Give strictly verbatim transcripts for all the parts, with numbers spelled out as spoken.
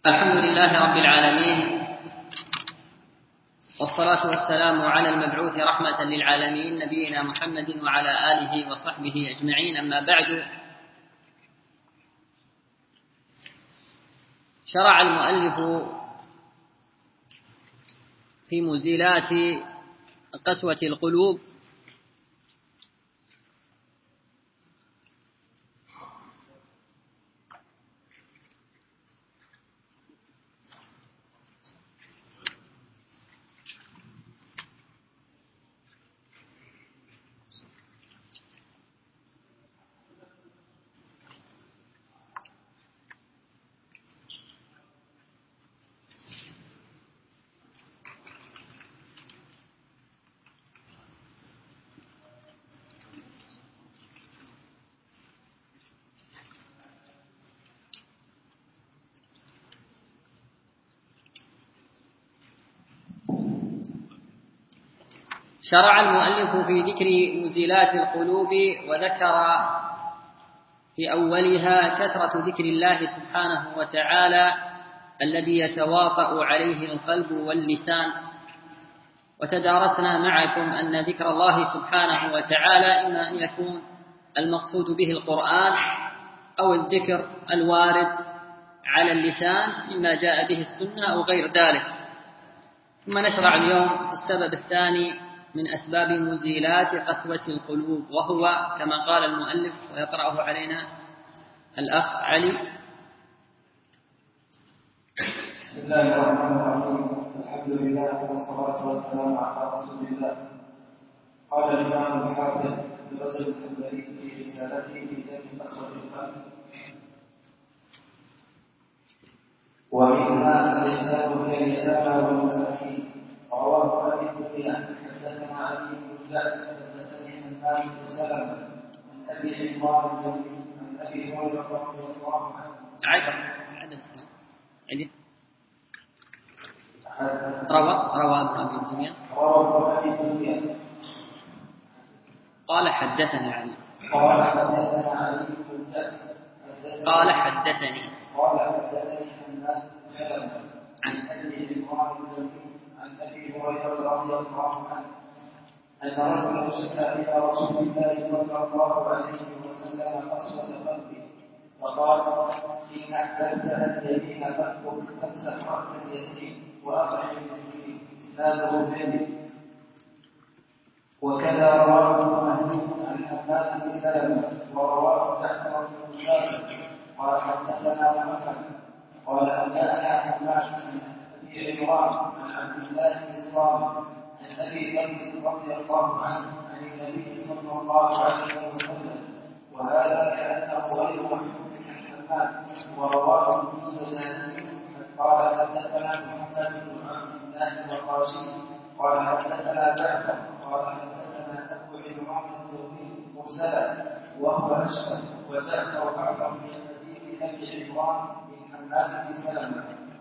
الحمد لله رب العالمين، والصلاة والسلام على المبعوث رحمة للعالمين نبينا محمد وعلى آله وصحبه أجمعين. أما بعد، شرع المؤلف في مزيلات قسوة القلوب شرع المؤلف في ذكر مزيلات القلوب، وذكر في أولها كثرة ذكر الله سبحانه وتعالى الذي يتواطأ عليه القلب واللسان. وتدارسنا معكم أن ذكر الله سبحانه وتعالى إما أن يكون المقصود به القرآن أو الذكر الوارد على اللسان مما جاء به السنة أو غير ذلك. ثم نشرع اليوم السبب الثاني من أسباب مزيلات قسوة القلوب، وهو كما قال المؤلف ويقرأه علينا الأخ علي. بسم الله الرحمن الرحيم. الحمد لله والصلاة والسلام على رسول الله. قال الإمام الحافظ ابن رجب الحنبلي في رسالته في ذم قسوة القلب: ومنها الإحسان إلى اليتامى والمساكين. رواه أبي الدنيا حدثنا علي بن جعفر حدثني حماد بن سلمة عن أبي عمران عن أبي هريرة رضي الله عنه. عدد عدد السنة عدد روى روى ابن أبي الدنيا روى أبي الدنيا قال حدثني علي قال حدثنا علي بن جعفر قال حدثني قال حدثني حماد بن سلمة عن أبي عمران عن أبي هريرة رضي الله عنه أن رجلا شكا إلى رسول الله صلى الله عليه وسلم قسوة قلبه، فقال: إن أحببت أن يلين قلبك فامسح رأس اليتيم وأطعم المسكين. إسناده جيد. وكذا رواه ابن عن حماد بن سلمة، ورواه جعفر بن ثابت قال حدثنا محمد قال أنبأنا حماد عن أبي عمران عن عبد الله بن صامت عن أبي ذر رضي الله عنه عن النبي صلى الله عليه وسلم، وهذا كأنه غير محمد بن حماد. ورواه ابن زناني قال حدثنا محمد بن عبد الله الرقاشي قال حدثنا جعفر قال حدثنا أبو عمران الزهري مرسلا وهو أشهر، وجعفر أعظم من حديث أبي عمران بن حماد بن سلمة.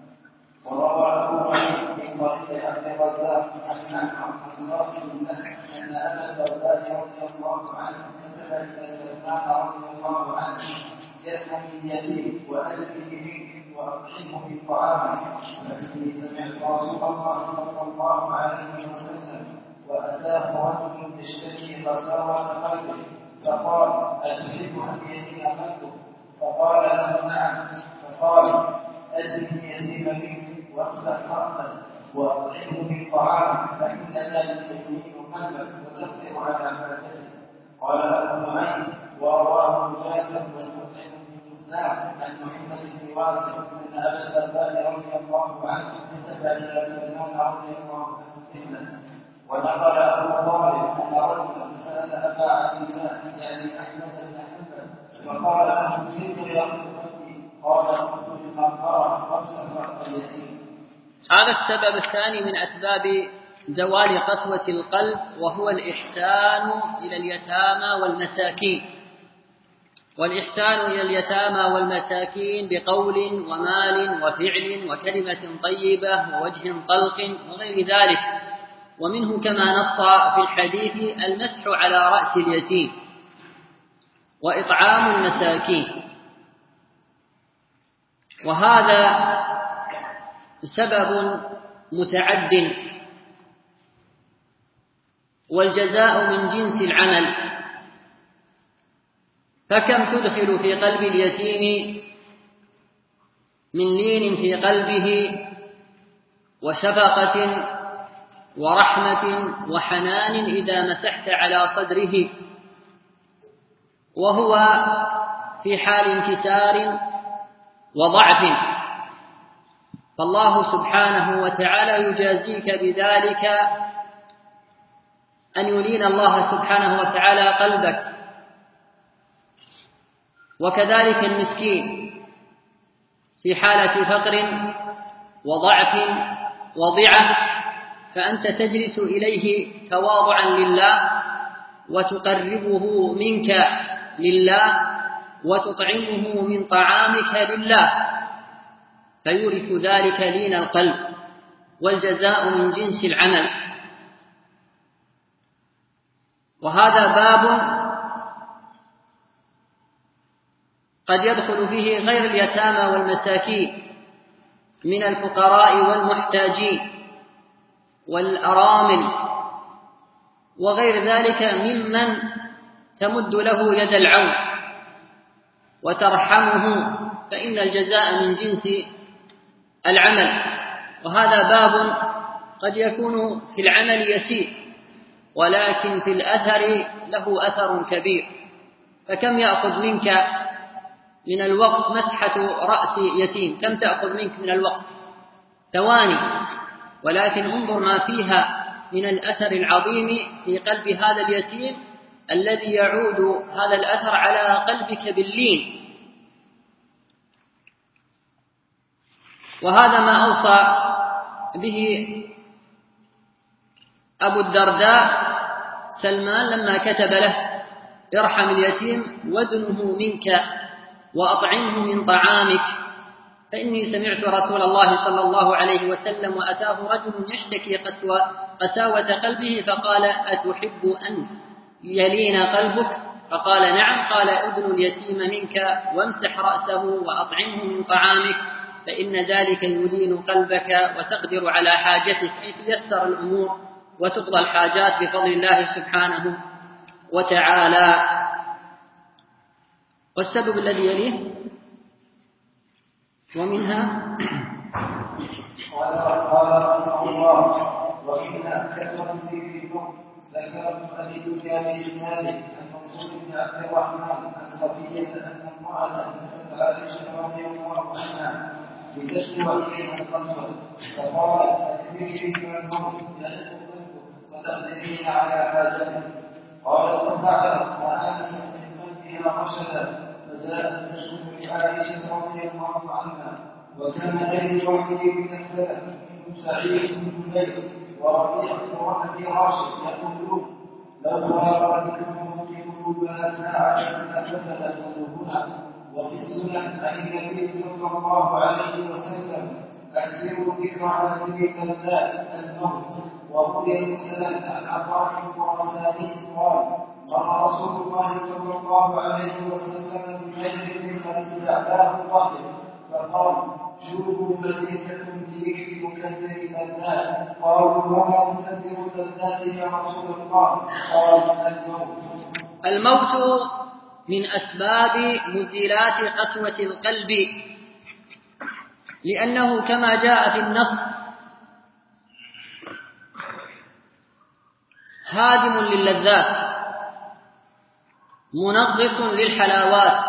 وروى أبو علي من طريق عبد الرزاق عن معمر عن صالح بن أن أبا الدرداء رضي الله عنه كتب إلى سلمان رضي الله عنه: ارحم اليتيم وألفه منك وأطعمه بالطعام، فإني سمعت رسول الله صلى الله عليه وسلم وأتاه رجل يشتكي قساوة قلبه، فقال: أتحب أن يلين قلبك؟ فقال له: نعم. فقال: ألف اليتيم منك وامسح رأسه وأطعمه بالطعام، فإن ذلك يلين قلبك وتقدر على حاجته. قال أبو نعيم: ورواه مجاهد والمطعم بن نعم عن محمد بن واسع أن أبا الدرداء رضي الله عنه كتب إلى سلمان رضي الله عنه مثله. ونقل أبو طالب أن رجلا سأل أبا عبد الله يعني أحمد بن حنبل فقال له: كيف يأخذ قلبي؟ قال: اخذ المغفرة وامسح رأس اليتيم. هذا السبب الثاني من أسباب زوال قسوة القلب، وهو الإحسان إلى اليتامى والمساكين. والإحسان إلى اليتامى والمساكين بقول ومال وفعل وكلمة طيبة ووجه طلق وغير ذلك. ومنه كما نص في الحديث المسح على رأس اليتيم وإطعام المساكين. وهذا سبب متعد، والجزاء من جنس العمل، فكم تدخل في قلب اليتيم من لين في قلبه وشفقة ورحمة وحنان إذا مسحت على صدره وهو في حال انكسار وضعف، فالله سبحانه وتعالى يجازيك بذلك أن يلين الله سبحانه وتعالى قلبك. وكذلك المسكين في حالة فقر وضعف وضعة، فأنت تجلس إليه تواضعا لله وتقربه منك لله وتطعمه من طعامك لله، فيورث ذلك لين القلب، والجزاء من جنس العمل. وهذا باب قد يدخل فيه غير اليتامى والمساكين من الفقراء والمحتاجين والأرامل وغير ذلك ممن تمد له يد العون وترحمه، فإن الجزاء من جنس العمل. وهذا باب قد يكون في العمل يسير ولكن في الأثر له أثر كبير، فكم يأخذ منك من الوقت مسحة رأس يتيم؟ كم تأخذ منك من الوقت؟ ثواني، ولكن انظر ما فيها من الأثر العظيم في قلب هذا اليتيم الذي يعود هذا الأثر على قلبك باللين. وهذا ما أوصى به أبو الدرداء سلمان لما كتب له: ارحم اليتيم وادنه منك وأطعمه من طعامك، فإني سمعت رسول الله صلى الله عليه وسلم وأتاه رجل يشتكي قسوة قساوة قلبه فقال: أتحب أن يلين قلبك؟ فقال: نعم. قال: ادن اليتيم منك وامسح رأسه وأطعمه من طعامك، فإن ذلك يلين قلبك وتقدر على حاجتك، أي تيسر الأمور وتقضى الحاجات بفضل الله سبحانه وتعالى. والسبب الذي يليه ومنها قال رحمه الله: ومنها كثرة ذكر الموت. ذكرت أبي الدنيا بإسناده عن منصور بن عبد الرحمن عن صفية أن امرأة أتت عائشة رضي الله عنها لتشكو إليها القسوة، فقالت: أكثري من الموت يدق قلبك وتقدرين على حاجتك. قالت: ففعلت فآنست من قلبها رشدا، فجاءت تشكو لعائشة رضي الله عنها. وكان غير واحد من السلف منهم سعيد بن جبير وربيع بن أبي راشد يقولون: لو غار بكم الموت قلوبنا ساعة لفسدت قلوبنا. وفي السنن عن النبي صلى الله عليه وسلم: أكثروا ذكر هذه الكلمات الموت. وروي المسند عن عطاء الخراساني قال: قال رسول الله صلى الله عليه وسلم بمجلس قد استعلاه الطاهر فقال: شوفوا مجلسكم بذكر مكثر اللذات. قالوا: وما مكثر اللذات يا رسول الله؟ قال: الموت. الموت من أسباب مزيلات قسوة القلب، لأنه كما جاء في النص هادم للذات منغص للحلاوات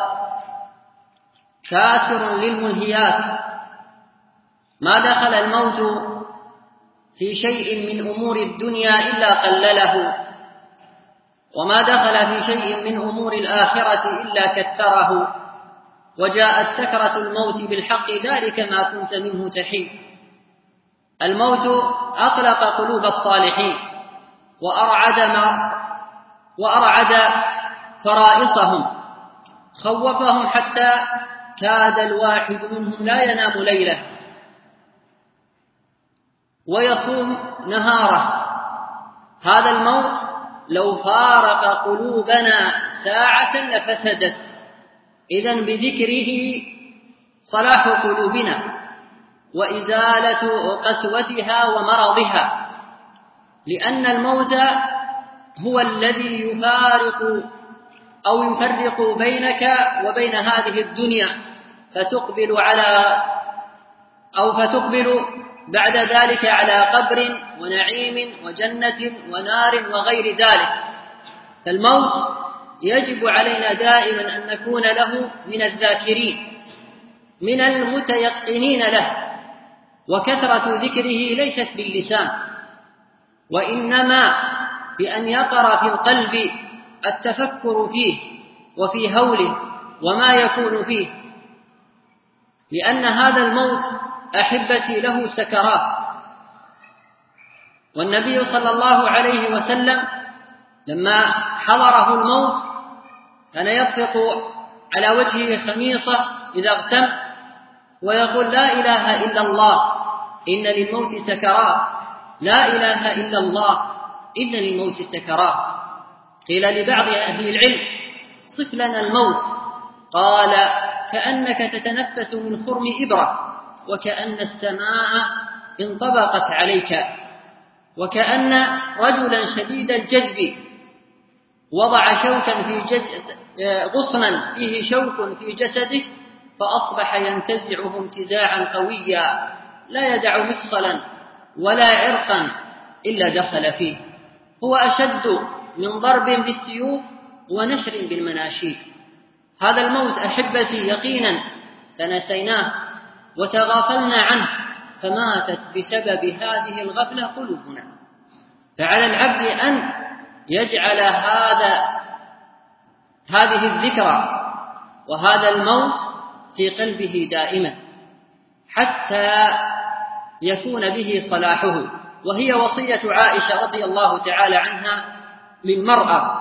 كاسر للملهيات. ما دخل الموت في شيء من أمور الدنيا إلا قلله، وما دخل في شيء من أمور الآخرة إلا كثره. وجاءت سكرة الموت بالحق، ذلك ما كنت منه تحيد. الموت أقلق قلوب الصالحين وأرعد, ما وأرعد فرائصهم، خوفهم حتى كاد الواحد منهم لا ينام ليله ويصوم نهاره. هذا الموت لو فارق قلوبنا ساعة لفسدت. إذن بذكره صلاح قلوبنا وإزالة قسوتها ومرضها، لأن الموت هو الذي يفارق أو يفرق بينك وبين هذه الدنيا، فتقبل على أو فتقبل بعد ذلك على قبر ونعيم وجنة ونار وغير ذلك. فالموت يجب علينا دائما أن نكون له من الذاكرين، من المتيقنين له. وكثرة ذكره ليست باللسان، وإنما بأن يقر في القلب التفكر فيه وفي هوله وما يكون فيه، لأن هذا الموت أحبتي له سكرات. والنبي صلى الله عليه وسلم لما حضره الموت كان يطفق على وجهه خميصة إذا اغتم ويقول: لا إله إلا الله إن للموت سكرات، لا إله إلا الله إن للموت سكرات. قيل لبعض أهل العلم: صف لنا الموت. قال: كأنك تتنفس من خرم إبرة، وكأن السماء انطبقت عليك، وكأن رجلا شديد الجذب وضع شوكا في جسد غصنا فيه شوك في جسده فأصبح ينتزعه انتزاعا قويا لا يدع مفصلا ولا عرقا إلا دخل فيه. هو أشد من ضرب بالسيوف ونشر بالمناشير. هذا الموت أحبتي يقينا تنسيناه وتغافلنا عنه، فماتت بسبب هذه الغفلة قلوبنا. فعلى العبد أن يجعل هذا هذه الذكرى وهذا الموت في قلبه دائما حتى يكون به صلاحه. وهي وصية عائشة رضي الله تعالى عنها للمرأة،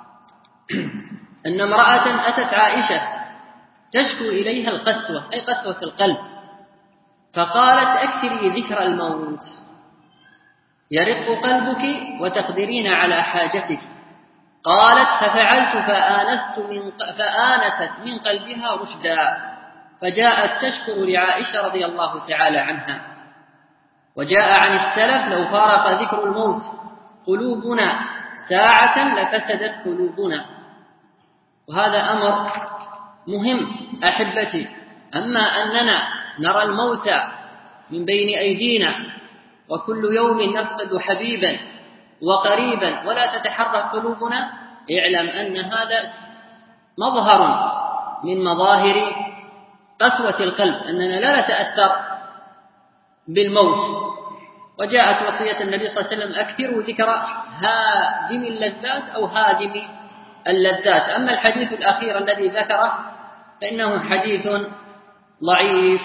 أن امرأة أتت عائشة تشكو إليها القسوة، أي قسوة القلب، فقالت: أكثري ذكر الموت يرق قلبك وتقدرين على حاجتك. قالت: ففعلت فآنست من فآنست من قلبها رشدا، فجاءت تشكر لعائشة رضي الله تعالى عنها. وجاء عن السلف: لو فارق ذكر الموت قلوبنا ساعة لفسدت قلوبنا. وهذا أمر مهم أحبتي. أما أننا نرى الموت من بين أيدينا وكل يوم نفقد حبيبا وقريبا ولا تتحرك قلوبنا، اعلم أن هذا مظهر من مظاهر قسوة القلب، أننا لا نتأثر بالموت. وجاءت وصية النبي صلى الله عليه وسلم: أكثروا ذكر هادم اللذات أو هادم اللذات. أما الحديث الأخير الذي ذكره فإنه حديث ضعيف.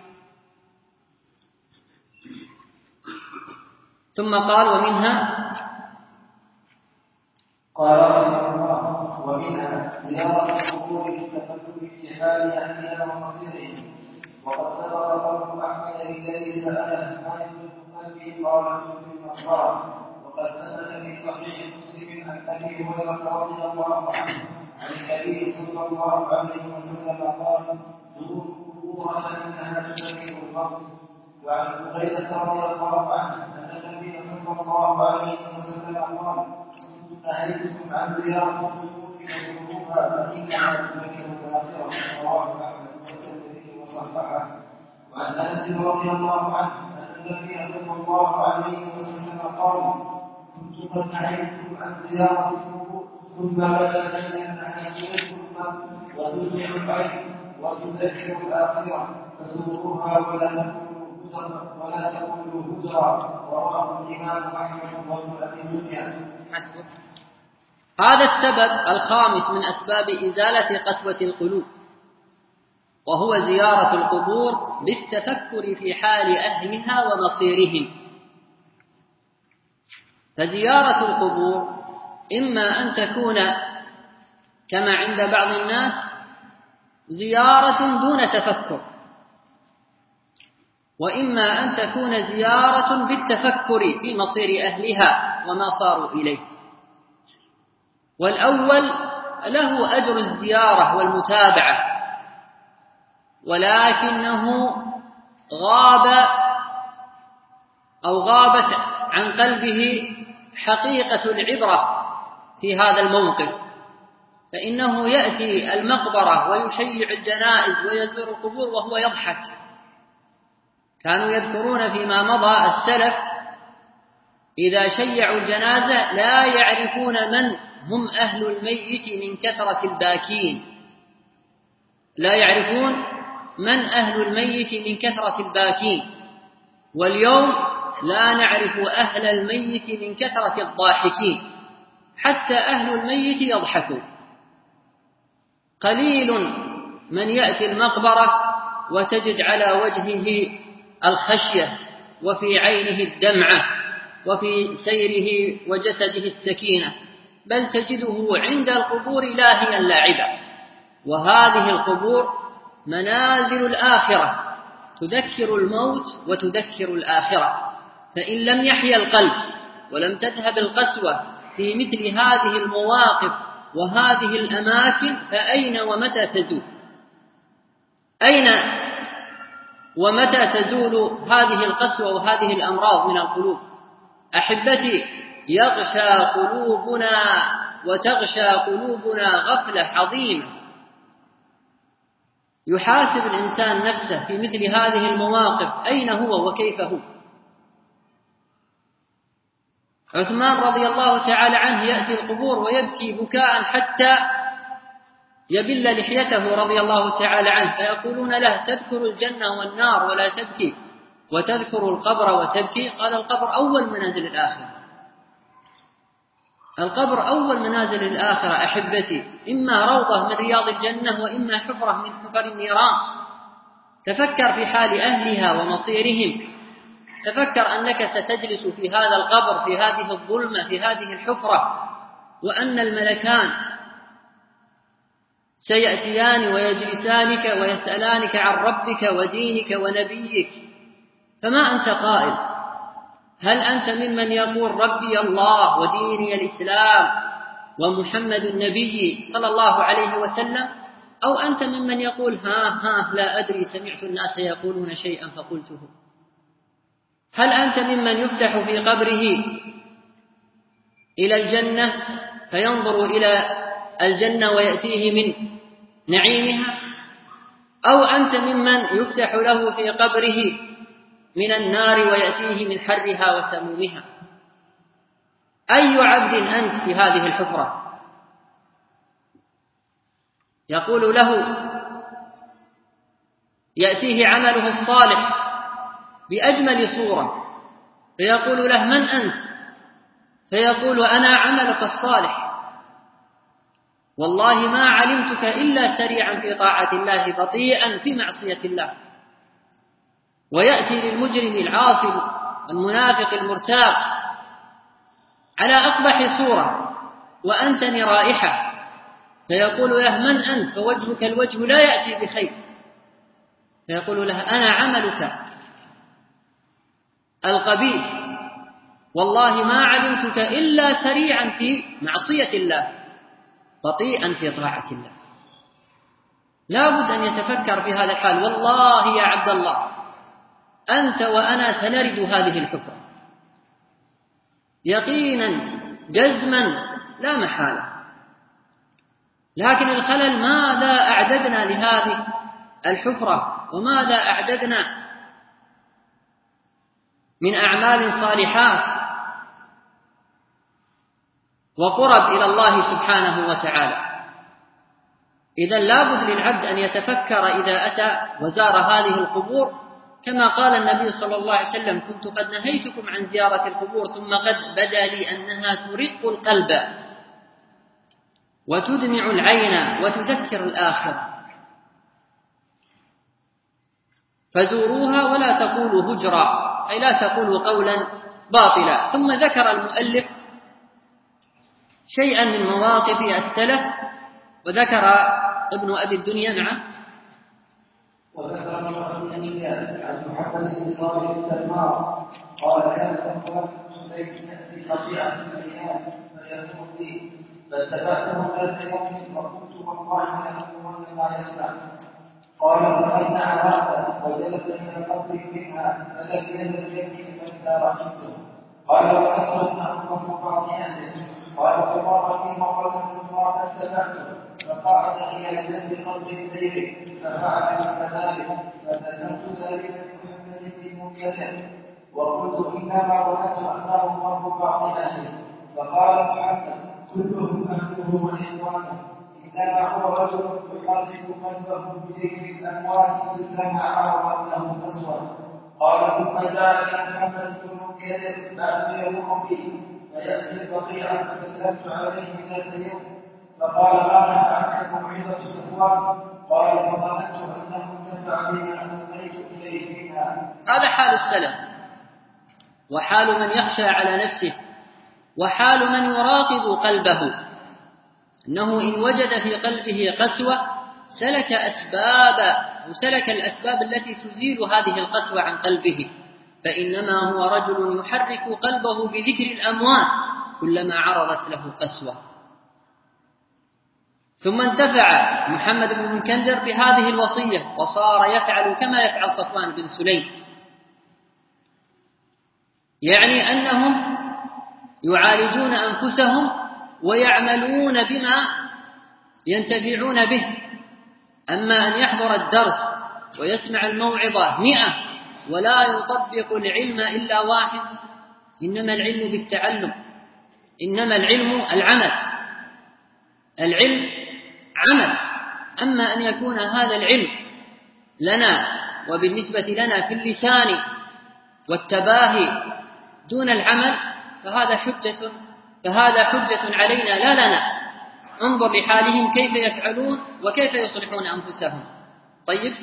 ثم قال: ومنها قال رحمه الله: ومنها زيارة القبور في التفكر في حال أهلها ومصيرهم. وقد سبق قول أحمد الذي سأله ما يدرك قلبي قال في المقبرة. وقد ثبت في صحيح مسلم عن أبي هريرة رضي الله عنه عن النبي صلى الله عليه وسلم قال: زوروا القبور فإنها تذكر الموت. وعن هريرة رضي الله عنه أن النبي صلى الله عليه وسلم قال: كنت نهيتكم عن زيارة القبور فزوروها فإنها تذكر الآخرة. رواه أحمد والترمذي وصححه. وعن أنس رضي الله عنه أن النبي صلى الله عليه وسلم قال: كنت قد نهيتكم عن زيارة القبور ثم بدا لي أنها تذكر الموت وتسمع العين وتذكر الآخرة فزوروها ولا تقولوا ولا تقولوا هجرا. رواه الإمام أحمد وابن أبي دنيا. حسبك. هذا السبب الخامس من أسباب إزالة قسوة القلوب، وهو زيارة القبور بالتفكر في حال أهلها ومصيرهم. فزيارة القبور إما أن تكون كما عند بعض الناس زيارة دون تفكر، وإما أن تكون زيارة بالتفكر في مصير أهلها وما صاروا إليه. والأول له أجر الزيارة والمتابعة، ولكنه غاب أو غابت عن قلبه حقيقة العبرة في هذا الموقف، فإنه يأتي المقبرة ويشيع الجنائز ويزور القبور وهو يضحك. كانوا يذكرون فيما مضى السلف إذا شيعوا الجنازة لا يعرفون من هم أهل الميت من كثرة الباكين، لا يعرفون من أهل الميت من كثرة الباكين. واليوم لا نعرف أهل الميت من كثرة الضاحكين، حتى أهل الميت يضحكون. قليل من يأتي المقبرة وتجد على وجهه الخشية وفي عينه الدمعة وفي سيره وجسده السكينة، بل تجده عند القبور لاهيا لاعبا. وهذه القبور منازل الآخرة، تذكر الموت وتذكر الآخرة. فإن لم يحيا القلب ولم تذهب القسوة في مثل هذه المواقف وهذه الأماكن، فأين ومتى تزول؟ أين ومتى تزول هذه القسوة وهذه الأمراض من القلوب؟ أحبتي، يغشى قلوبنا وتغشى قلوبنا غفلة عظيمة. يحاسب الإنسان نفسه في مثل هذه المواقف، أين هو وكيف هو؟ عثمان رضي الله تعالى عنه يأتي القبور ويبكي بكاء حتى يبل لحيته رضي الله تعالى عنه، فيقولون له: تذكر الجنة والنار ولا تبكي، وتذكر القبر وتبكي؟ قال: القبر أول منازل الآخرة، القبر أول منازل الآخرة. أحبتي، إما روضة من رياض الجنة وإما حفرة من حفر النيران. تفكر في حال أهلها ومصيرهم، تفكر أنك ستجلس في هذا القبر، في هذه الظلمة، في هذه الحفرة، وأن الملكان سيأتيان ويجلسانك ويسألانك عن ربك ودينك ونبيك، فما أنت قائل؟ هل أنت ممن يقول ربي الله وديني الإسلام ومحمد النبي صلى الله عليه وسلم، أو أنت ممن يقول ها ها لا أدري سمعت الناس يقولون شيئا فقلته؟ هل أنت ممن يفتح في قبره إلى الجنة فينظر إلى الجنة ويأتيه من نعيمها، أو أنت ممن يفتح له في قبره من النار ويأتيه من حرها وسمومها؟ أي عبد أنت في هذه الحفرة؟ يقول له، يأتيه عمله الصالح بأجمل صورة، فيقول له: من أنت؟ فيقول: أنا عملك الصالح، والله ما علمتك إلا سريعا في طاعة الله بطيئا في معصية الله. ويأتي للمجرم العاصي المنافق المرتاب على أقبح صورة وأنتن رائحة، فيقول له: من أنت؟ فوجهك الوجه لا يأتي بخير، فيقول له: أنا عملك القبيح، والله ما علمتك إلا سريعا في معصية الله بطيئا في طاعة الله. لا بد أن يتفكر في هذا الحال. والله يا عبد الله، أنت وأنا سنرد هذه الحفرة يقينا جزما لا محالة، لكن الخلل ماذا أعددنا لهذه الحفرة، وماذا أعددنا من أعمال صالحات وقرب إلى الله سبحانه وتعالى. إذا لابد للعبد أن يتفكر إذا أتى وزار هذه القبور، كما قال النبي صلى الله عليه وسلم: كنت قد نهيتكم عن زيارة القبور ثم قد بدا لي أنها ترق القلب وتدمع العين وتذكر الآخرة، فزوروها ولا تقولوا هجرا، أي لا تقولوا قولا باطلا. ثم ذكر المؤلف شيئا من مواقف السلف، وذكر ابن أبي الدنيا نعم وذكر ابن أبي الدنيا عن محمد بن صالح التمار قال: كان صفوان بن سليم يأتي قطيعا في الأيام فيزور به، فاتبعته ذات يوم وقلت: والله لأقولن ما يسمع. قال فأنع رأسه وجلس إلى قبر منها فلم يزل يبكي حتى رحمته. قال رأيت أنه قبر بعض أهله. قال فمر بي مرة أخرى فاتبعته فقعد إلى جنب قبر غيره ففعل مثل ذلك فذكرت ذلك لمحمد بن منكدر وقلت إنما ظننت أنه قبر بعض أهله. فقال محمد كلهم أهله وإخوانه إنما هو رجل يحرك قلبه بذكر الأموات كلما عرضت له الأسود. قال ثم جاء محمد بن منكدر بعد يمر بي فيأتي البقيع فسلمت عليه ذات يوم فقال ما نفعتك موعظة صفوان؟ قال فظننت أنه انتفع بما ألقيت إليه منها. هذا حال السلف وحال من يخشى على نفسه وحال من يراقب قلبه، أنه إن وجد في قلبه قسوة سلك أسباب وسلك الأسباب التي تزيل هذه القسوة عن قلبه، فإنما هو رجل يحرك قلبه بذكر الأموات كلما عرضت له قسوة. ثم انتفع محمد بن منكدر بهذه الوصية وصار يفعل كما يفعل صفوان بن سليم، يعني أنهم يعالجون أنفسهم ويعملون بما ينتفعون به. أما أن يحضر الدرس ويسمع الموعظة مئة ولا يطبق العلم إلا واحد، إنما العلم بالتعلم، إنما العلم العمل، العلم عمل. أما أن يكون هذا العلم لنا وبالنسبة لنا في اللسان والتباهي دون العمل فهذا حجة فهذا حجة علينا لا لنا. انظر لحالهم كيف يفعلون وكيف يصلحون أنفسهم. طيب.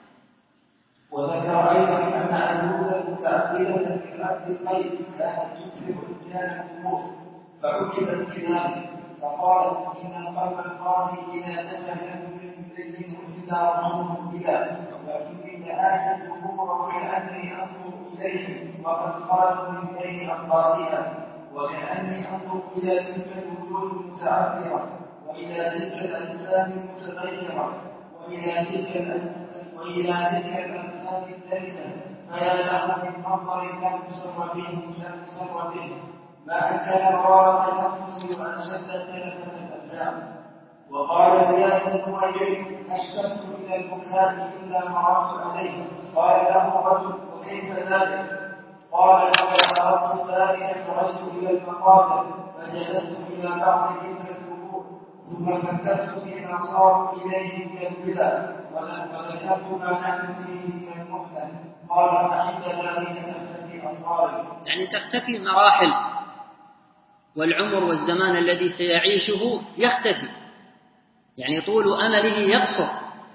وذكر أيضا أن عجوزا متعبدة في رأس القيد كانت تكثر إتيان القبور فعجبت بذلك فقالت إن القلب القاسي إذا دخل إليه إلا رحمه بلا وإني لآتي القبور وكأني أنظر إليهم وقد خرجوا من بين أقبارها وكأني أنظر إلى تلك الوجوه المتعبرة وإلى تلك الأجسام المتغيرة وإلى تلك وإلى تلك الأجسام الدنسة فيا له من منظر لم يسر به لم يسر به ما أكل مرارة الأنفس وأشد تلفة الأبدان. وقال زياد بن وجيد أشتقت إلى البكاء إلا مررت عليه. قال له رجل وكيف ذلك؟ قال فإذا أردت ذلك خرجت إلى المقابر فجلست إلى بعض تلك القبور ثم فكرت فيما صاروا إليه من البلاد وذكرت ما نحن فيه من المحدث. قال فعند ذلك تختفي أطواري، يعني تختفي مراحل، والعمر والزمان الذي سيعيشه يختفي، يعني طول أمله يقصر.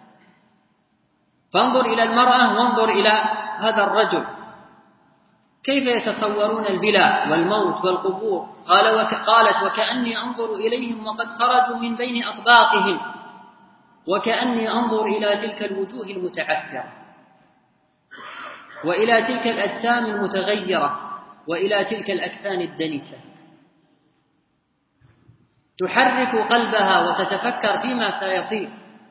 فانظر إلى المرأة وانظر إلى هذا الرجل كيف يتصورون البلاء والموت والقبور. قال وك... قالت وكأني أنظر إليهم وقد خرجوا من بين أطباقهم وكأني أنظر إلى تلك الوجوه المتعثرة وإلى تلك الأجسام المتغيرة وإلى تلك الأكفان الدنسة، تحرك قلبها وتتفكر فيما سيصير.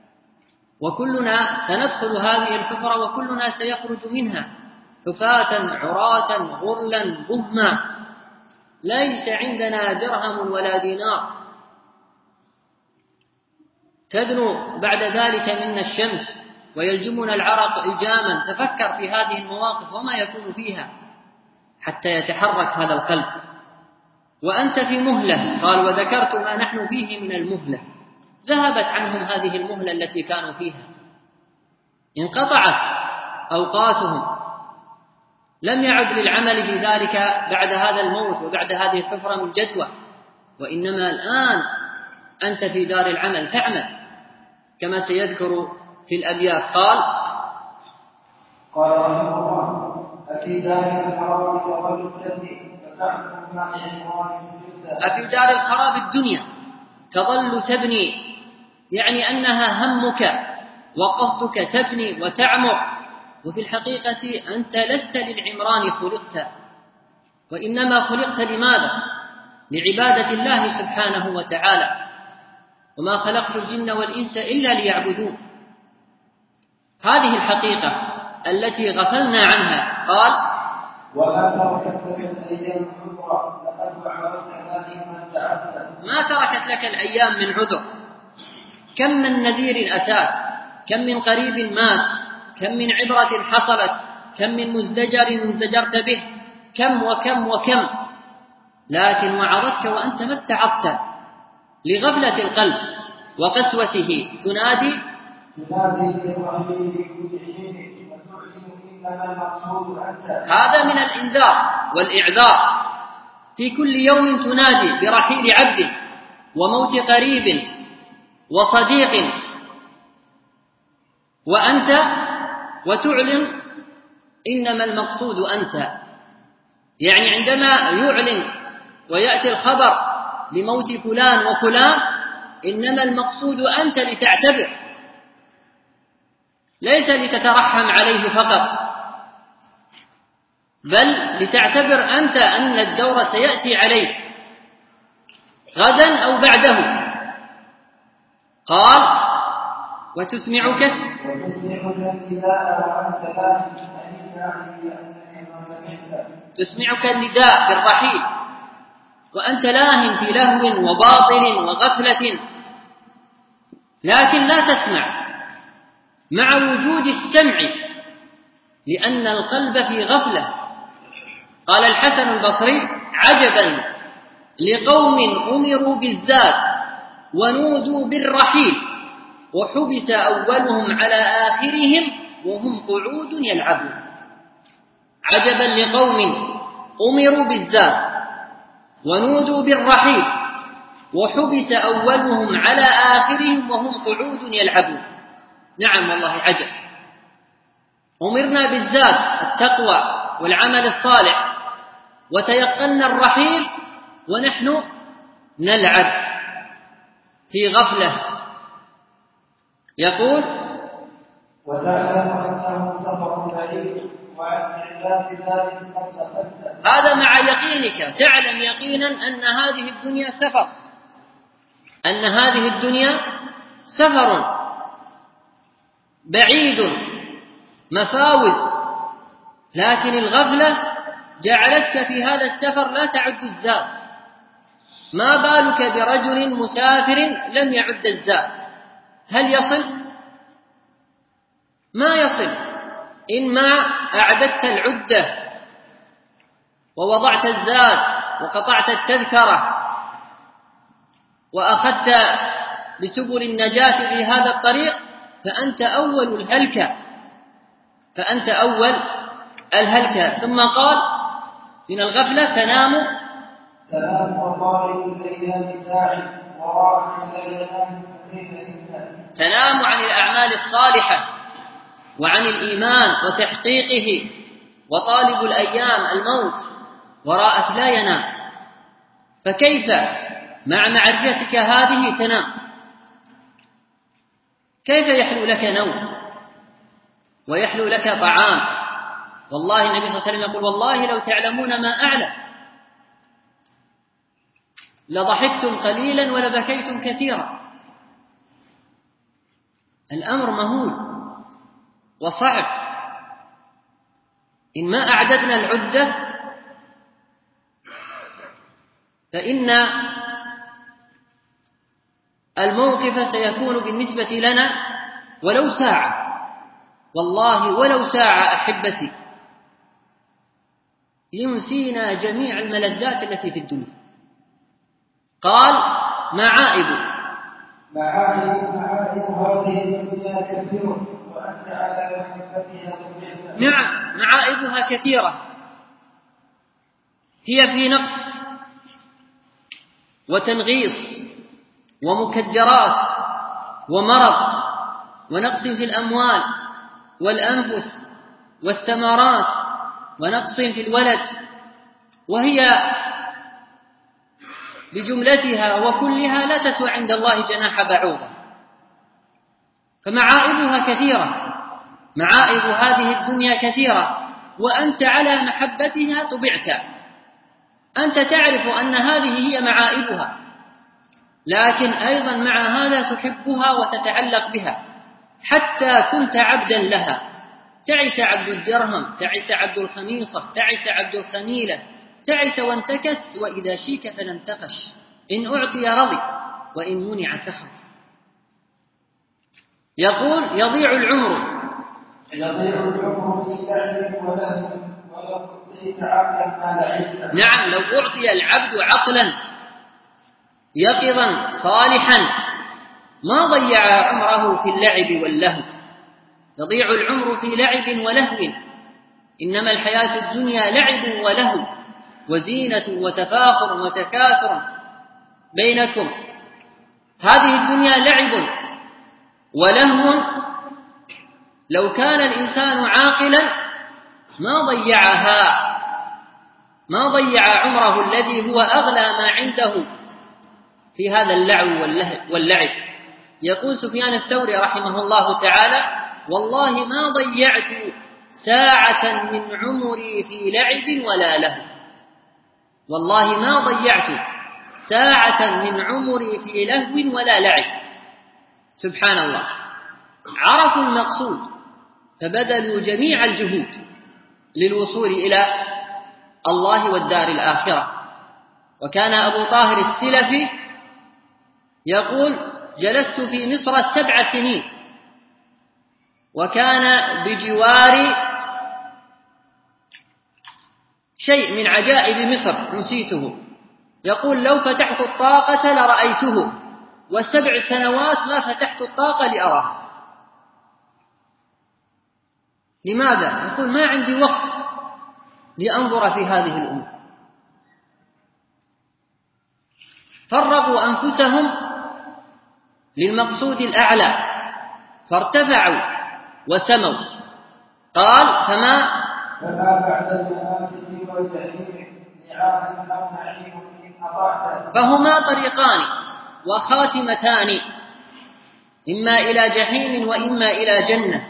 وكلنا سندخل هذه الحفرة وكلنا سيخرج منها حفاة عراة غرلا بهما، ليس عندنا درهم ولا دينار. تدنو بعد ذلك منا الشمس ويلجمنا العرق الجاما. تفكر في هذه المواقف وما يكون فيها حتى يتحرك هذا القلب. وأنت في مهلة. قال وذكرت ما نحن فيه من المهلة. ذهبت عنهم هذه المهلة التي كانوا فيها، انقطعت أوقاتهم، لم يعد للعمل في ذلك بعد هذا الموت وبعد هذه الحفرة من جدوى، وإنما الآن أنت في دار العمل تعمل كما سيذكر في الأبيات. قال قال رحمه الله أفي دار الخراب تظل تبني فتعمل مع عمران أفي دار الخراب الدنيا تظل تبني، يعني أنها همك وقصدك تبني وتعمر، وفي الحقيقة أنت لست للعمران خلقت، وإنما خلقت لماذا؟ لعبادة الله سبحانه وتعالى. وما خلقت الجن والإنس إلا ليعبدون. هذه الحقيقة التي غفلنا عنها. قال: وما تركت لك الأيام عذرا لقد وعظتك هذه ما ادعتها. ما تركت لك الأيام من عذر. كم من نذير أتاك، كم من قريب مات، كم من عبرة حصلت، كم من مزدجر انزجرت به، كم وكم وكم، لكن وعظتك وأنت ما اتعظت لغفلة القلب وقسوته. تنادي تنادي في الرحيم في كل حين وتعلن إنما المقصود أنت. هذا من الإنذار والإعذار. في كل يوم تنادي برحيل عبد وموت قريب وصديق، وأنت وتعلن إنما المقصود أنت. يعني عندما يعلن ويأتي الخبر لموت فلان وفلان، إنما المقصود أنت لتعتبر، ليس لتترحم عليه فقط، بل لتعتبر أنت أن الدور سيأتي عليك غدا أو بعده. قال: وتسمعك تسمعك النداء بالرحيل وأنت لاهٍ في لهو وباطل وغفلة، لكن لا تسمع مع وجود السمع لأن القلب في غفلة. قال الحسن البصري: عجبا لقوم أمروا بالزاد ونودوا بالرحيل وحبس أولهم على آخرهم وهم قعود يلعبون. عجبا لقوم أمروا بالزاد ونودوا بالرحيل وحبس أولهم على آخرهم وهم قعود يلعبون. نعم والله عجب. أمرنا بالزاد التقوى والعمل الصالح وتيقنا الرحيل ونحن نلعب في غفلة. يقول: وتعلم أنه سفر بعيد وعن إعلان ذلك قد أخذت. هذا مع يقينك، تعلم يقينا أن هذه الدنيا سفر، أن هذه الدنيا سفر بعيد مفاوز، لكن الغفلة جعلتك في هذا السفر لا تعد الزاد. ما بالك برجل مسافر لم يعد الزاد؟ هل يصل؟ ما يصل إن ما أعددت العدة ووضعت الزاد وقطعت التذكرة وأخذت بسبل النجاة في هذا الطريق، فأنت أول الهلكة، فأنت أول الهلكة. ثم قال: من الغفلة تنام تنام وطالب الأيام ساعي وراء الأيام كيف تنام عن الأعمال الصالحة وعن الإيمان وتحقيقه، وطالب الأيام الموت وراءك لا ينام. فكيف مع معرفتك هذه تنام؟ كيف يحلو لك نوم ويحلو لك طعام؟ والله النبي صلى الله عليه وسلم يقول: والله لو تعلمون ما أعلم لضحكتم قليلا ولبكيتم كثيرا. الأمر مهول وصعب. إن ما أعددنا العدة فإن الموقف سيكون بالنسبة لنا ولو ساعة، والله ولو ساعة أحبتي، ينسينا جميع الملذات التي في الدنيا. قال: معائب معائب معائب هذه الدنيا كثيرة وأنت على محبتها تبعتها. نعم، معائبها كثيرة، هي في نقص وتنغيص ومكدرات ومرض ونقص في الأموال والأنفس والثمرات ونقص في الولد، وهي بجملتها وكلها لا تسوى عند الله جناح بعوضة. فمعائبها كثيرة، معائب هذه الدنيا كثيرة، وأنت على محبتها طبعت. أنت تعرف أن هذه هي معائبها، لكن أيضا مع هذا تحبها وتتعلق بها. حتى كنت عبدا لها. تعس عبد الدرهم، تعس عبد الخميصة، تعس عبد الخميلة، تعس وانتكس، وإذا شيك فلا انتقش، إن أعطي رضي وإن منع سخط. يقول يضيع العمر يضيع العمر في لعب ولهو ولو أعطيت عقلا ما لعبت. نعم، لو أعطي العبد عقلا يقظا صالحا ما ضيع عمره في اللعب واللهو. يضيع العمر في لعب ولهو، إنما الحياة الدنيا لعب ولهو وزينة وتفاخر وتكاثر بينكم. هذه الدنيا لعب ولهو، لو كان الإنسان عاقلا ما ضيعها، ما ضيع عمره الذي هو أغلى ما عنده في هذا اللعب واللعب. يقول سفيان الثوري رحمه الله تعالى: والله ما ضيعت ساعة من عمري في لعب ولا لهو. والله ما ضيعت ساعة من عمري في لهو ولا لعب. سبحان الله، عرفوا المقصود فبذلوا جميع الجهود للوصول إلى الله والدار الآخرة. وكان أبو طاهر السلفي يقول: جلست في مصر سبع سنين، وكان بجواري شيء من عجائب مصر نسيته. يقول: لو فتحت الطاقة لرأيته، وسبع سنوات ما فتحت الطاقة لأراه. لماذا؟ يقول: ما عندي وقت لأنظر في هذه الأمور. فرغوا أنفسهم للمقصود الأعلى فارتفعوا وسموا. قال: فما فما بعد المآت سوى الجحيم نعاس أو نعيم إن أطعت. فهما طريقان وخاتمتان، إما إلى جحيم وإما إلى جنة.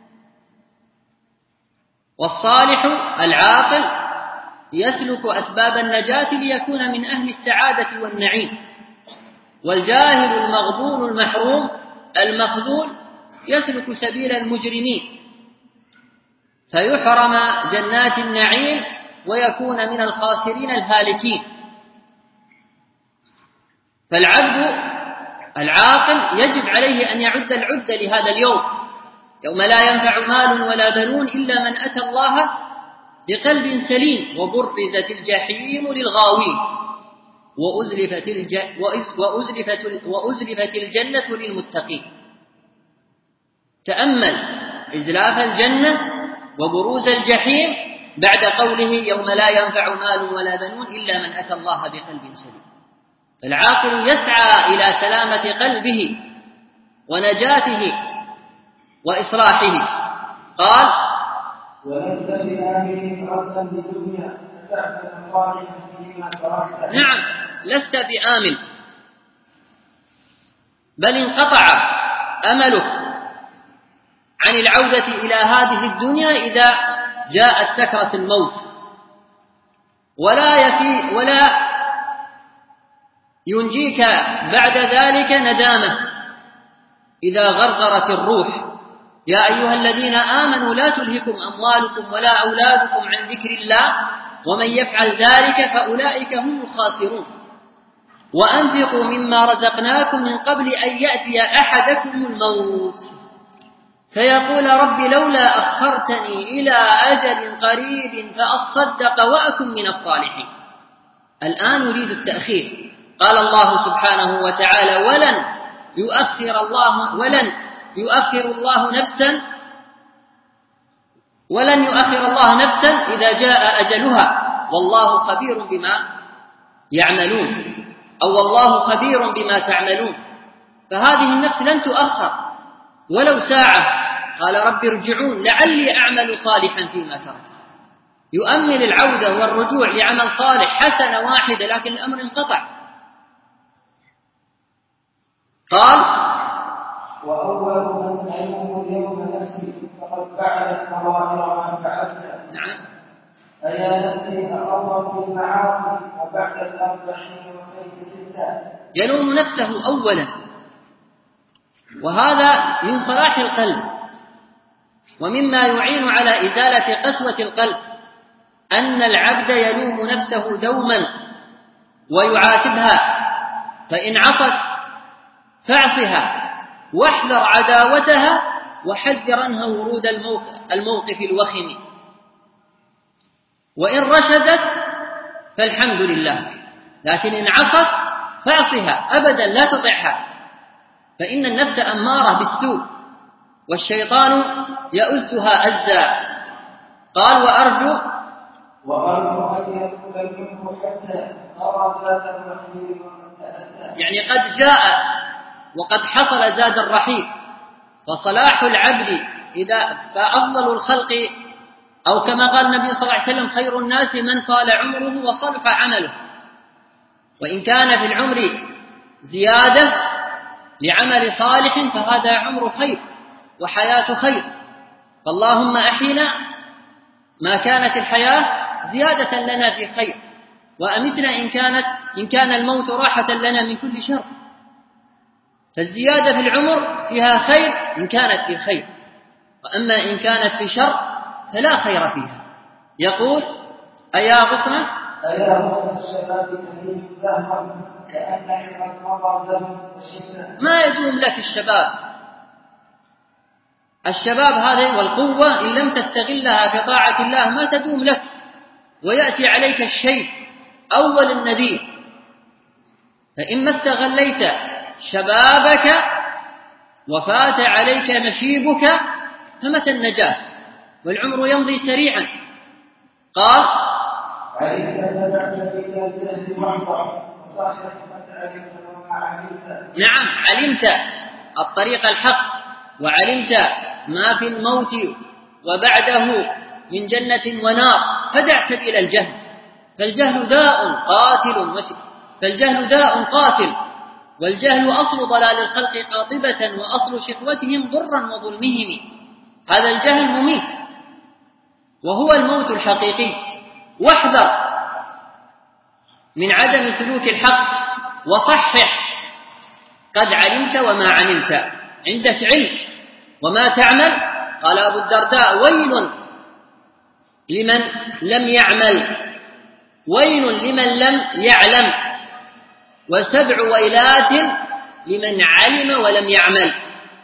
والصالح العاقل يسلك أسباب النجاة ليكون من أهل السعادة والنعيم، والجاهل المغبون المحروم المخذول يسلك سبيل المجرمين فيحرم جنات النعيم ويكون من الخاسرين الهالكين. فالعبد العاقل يجب عليه أن يعد العدة لهذا اليوم، يوم لا ينفع مال ولا بنون إلا من أتى الله بقلب سليم، وبرزت الجحيم للغاوين وأزلفت, الج... وأزلفت... وأزلفت الجنة للمتقين. تأمل إزلاف الجنة وبروز الجحيم بعد قوله يوم لا ينفع مال ولا بنون إلا من أتى الله بقلب سليم. فالعاقل يسعى إلى سلامة قلبه ونجاته وإصلاحه. قال: ولست بآمن ردا لدنيا فتعمل صالحا فيما تركت. نعم، لست بآمن، بل انقطع أملك عن العودة إلى هذه الدنيا إذا جاءت سكرة الموت، ولا يفي ولا ينجيك بعد ذلك ندامة إذا غرغرت الروح. يا أيها الذين آمنوا لا تلهكم أموالكم ولا أولادكم عن ذكر الله ومن يفعل ذلك فأولئك هم الخاسرون. وأنفقوا مما رزقناكم من قبل أن يأتي أحدكم الموت فيقول رب لولا أخرتني إلى أجل قريب فأصدق وأكن من الصالحين. الآن يريد التأخير. قال الله سبحانه وتعالى: ولن يؤخر الله ولن يؤخر الله نفسا ولن يؤخر الله نفسا إذا جاء أجلها والله خبير بما يعملون، أو والله خبير بما تعملون. فهذه النفس لن تؤخر ولو ساعة. قال: رب ارجعون لعلي أعمل صالحا فيما تركت. يؤمل العودة والرجوع لعمل صالح حسنة واحدة، لكن الأمر انقطع. قال: وأول من علمه اليوم نفسي فقد فعلت مظاهر من فعلتها. نعم. أيا نفسي أقرب بالمعاصي وبعد الأربعين وخير ستة. يلوم نفسه أولا وهذا من صلاح القلب. ومما يعين على إزالة قسوة القلب أن العبد يلوم نفسه دوما ويعاتبها، فإن عصت فاعصها واحذر عداوتها وحذرنها ورود الموقف الوخم، وإن رشدت فالحمد لله، لكن إن عصت فاعصها أبدا لا تطعها، فإن النفس أمارة بالسوء والشيطان يؤزها أزا. قال وأرجو وأرجو أن يدخل منه حتى أرى زاد الرحيل ومن تأتى، يعني قد جاء وقد حصل زاد الرحيل. فصلاح العبد إذا فأفضل الخلق، أو كما قال النبي صلى الله عليه وسلم خير الناس من طال عمره وصلح عمله. وإن كان في العمر زيادة لعمل صالح فهذا عمر خير وحياة خير. فاللهم أحينا ما كانت الحياة زيادة لنا في خير، وأمتنا إن كانت إن كان الموت راحة لنا من كل شر. فالزيادة في العمر فيها خير إن كانت في خير، وأما إن كانت في شر فلا خير فيها. يقول أيا غصنة أيا غصن الشباب تهيج زهرا كأنك قد مضى زمن وشبنا. ما يدوم لك الشباب. الشباب هذه والقوة إن لم تستغلها في طاعة الله ما تدوم لك، ويأتي عليك الشيء أول النذير. فإما استغليت شبابك وفات عليك مشيبك فمتى النجاة؟ والعمر يمضي سريعا. قال علمت بدأت إلى الجهل وحظا وصاحب متى علمت وما علمت. نعم، علمت الطريق الحق، وعلمت ما في الموت وبعده من جنة ونار، فدع سبيل الجهل. فالجهل داء قاتل فالجهل داء قاتل والجهل أصل ضلال الخلق قاطبة، وأصل شقوتهم ضرا وظلمهم. هذا الجهل مميت وهو الموت الحقيقي. واحذر من عدم سلوك الحق وصحح. قد علمت وما عملت، عندك علم وما تعمل. قال أبو الدرداء ويل لمن لم يعمل، ويل لمن لم يعلم، وسبع ويلات لمن علم ولم يعمل.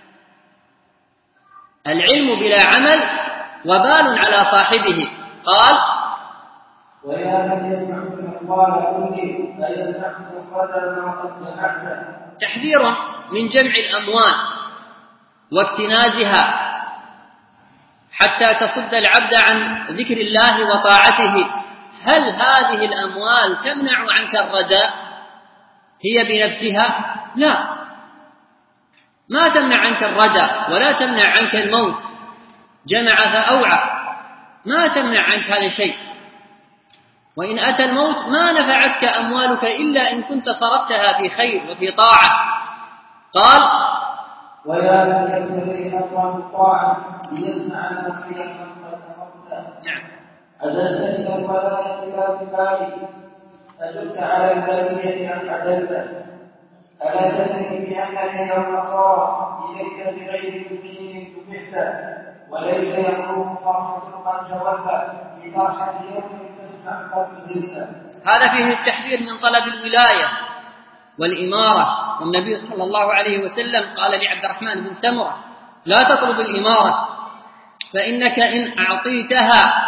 العلم بلا عمل وبال على صاحبه. قال ويا من يجمع الأقوال كله فيمنعه القدر ما قد جمعته. تحذير من جمع الأموال واكتنازها حتى تصد العبد عن ذكر الله وطاعته. هل هذه الأموال تمنع عنك الرجاء هي بنفسها؟ لا، ما تمنع عنك الرجاء ولا تمنع عنك الموت. جمع فأوعى، ما تمنع عنك هذا الشيء. وإن أتى الموت ما نفعتك أموالك إلا إن كنت صرفتها في خير وفي طاعة. قال ويا من يبتغي أمر الطاعة ليسمع نصيحة قد أمرته. نعم. عزلت إلى الولاية إلى بالي أدلت على البرية أن عدلت. ألا تدري بأنك يوم صار إليك بغير دين تبحت، وليس يقوم فرحة قد تولى بفرحة يوم تسمع قد نزلت. هذا فيه التحذير من طلب الولاية والإمارة. والنبي صلى الله عليه وسلم قال لعبد الرحمن بن سمرة لا تطلب الإمارة، فإنك إن أعطيتها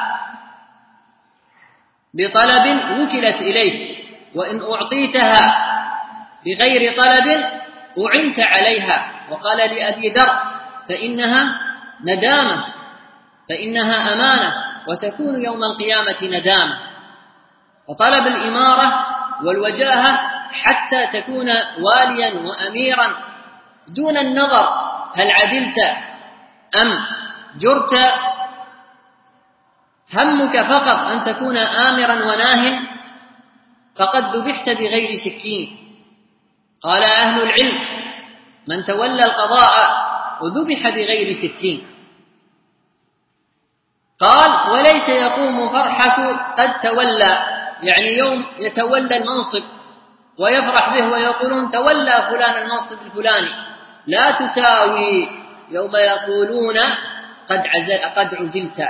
بطلب وكلت إليك، وإن أعطيتها بغير طلب أعنت عليها. وقال لأبي ذر فإنها ندامة، فإنها أمانة وتكون يوم القيامة ندامة. وطلب الإمارة والوجاهة حتى تكون واليا وأميرا دون النظر هل عدلت أم جرت. همك فقط أن تكون آمرا وناهٍ فقد ذبحت بغير سكين. قال أهل العلم من تولى القضاء وذبح بغير سكين. قال وليس يقوم فرحة قد تولى، يعني يوم يتولى المنصب ويفرح به ويقولون تولى فلان المنصب الفلاني، لا تساوي يوم يقولون قد قد عزلت،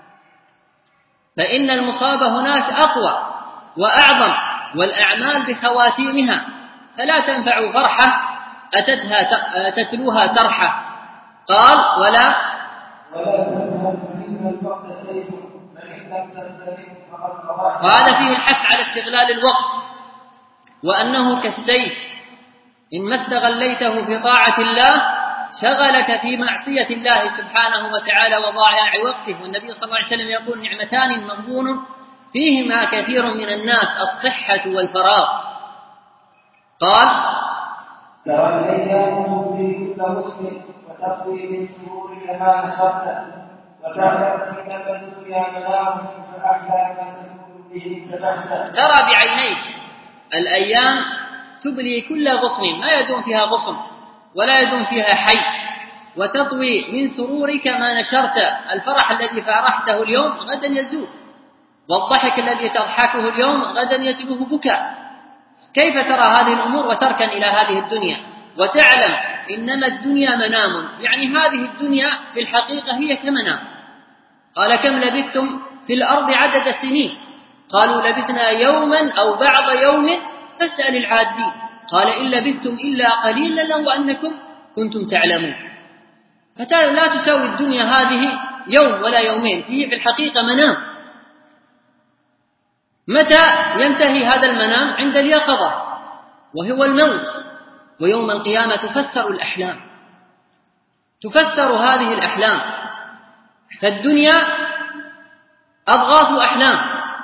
فإن المصاب هناك أقوى وأعظم، والأعمال بخواتيمها، فلا تنفع فرحة أتتها تتلوها ترحة. قال ولا ولا تذهب فإن الوقت سيف فإن لم تسترح فقد رضعت. وهذا فيه الحث على استغلال الوقت، وأنه كالسيف إن ما استغليته في طاعة الله شغلك في معصية الله سبحانه وتعالى وضياع وقته. والنبي صلى الله عليه وسلم يقول نعمتان مغبون فيهما كثير من الناس الصحة والفراغ. قال ترى الأيام تبدي كل مسلم وتقضي من سرورك ما نشرت وتعلم إنك الدنيا منام فأحلى ما تكون به انتبهت. ترى بعينيك الأيام تبلي كل غصن، ما يدوم فيها غصن ولا يدوم فيها حي، وتطوي من سرورك ما نشرت. الفرح الذي فرحته اليوم غدا يزول، والضحك الذي تضحكه اليوم غدا يتلوه بكاء. كيف ترى هذه الأمور وتركن إلى هذه الدنيا وتعلم إنما الدنيا منام؟ يعني هذه الدنيا في الحقيقة هي كمنام. قال كم لبثتم في الأرض عدد سنين؟ قالوا لبثنا يوما أو بعض يوم فاسأل العادين. قال إن لبثتم إلا قليلا لو أنكم كنتم تعلمون. فلا تساوي الدنيا هذه يوم ولا يومين، فيه في الحقيقة منام. متى ينتهي هذا المنام؟ عند اليقظة وهو الموت. ويوم القيامة تفسر الأحلام، تفسر هذه الأحلام. فالدنيا أضغاث أحلام،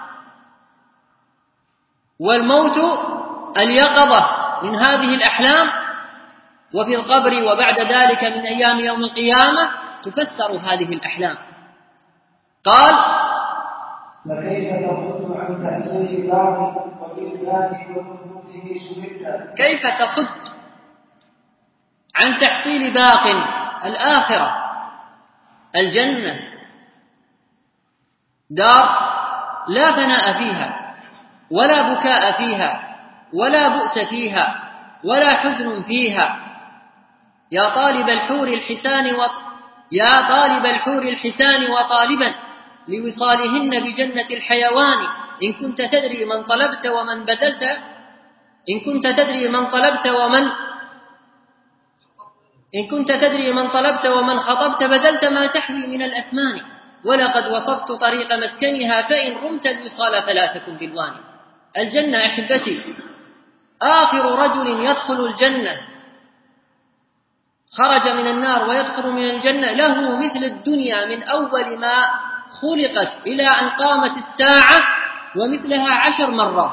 والموت اليقظة من هذه الأحلام، وفي القبر وبعد ذلك من أيام يوم القيامة تفسر هذه الأحلام. قال فكيف تصد عن تحصيل بعض وبالبان وذنوبه شبكت. كيف تصد عن تحصيل باق الآخرة، الجنة، دار لا فناء فيها ولا بكاء فيها ولا بؤس فيها ولا حزن فيها. يا طالب الحور الحسان و... يا طالب الحور الحسان وطالبا لوصالهن بجنة الحيوان إن كنت تدري من طلبت ومن بذلت إن كنت تدري من طلبت ومن إن كنت تدري من طلبت ومن خطبت بذلت ما تحوي من الأثمان. ولقد وصفت طريق مسكنها فإن رمت الوصال فلا تكن بالواني. الجنة أحبتي، آخر رجل يدخل الجنة خرج من النار ويدخل من الجنة له مثل الدنيا من أول ما خلقت إلى أن قامت الساعة ومثلها عشر مرات.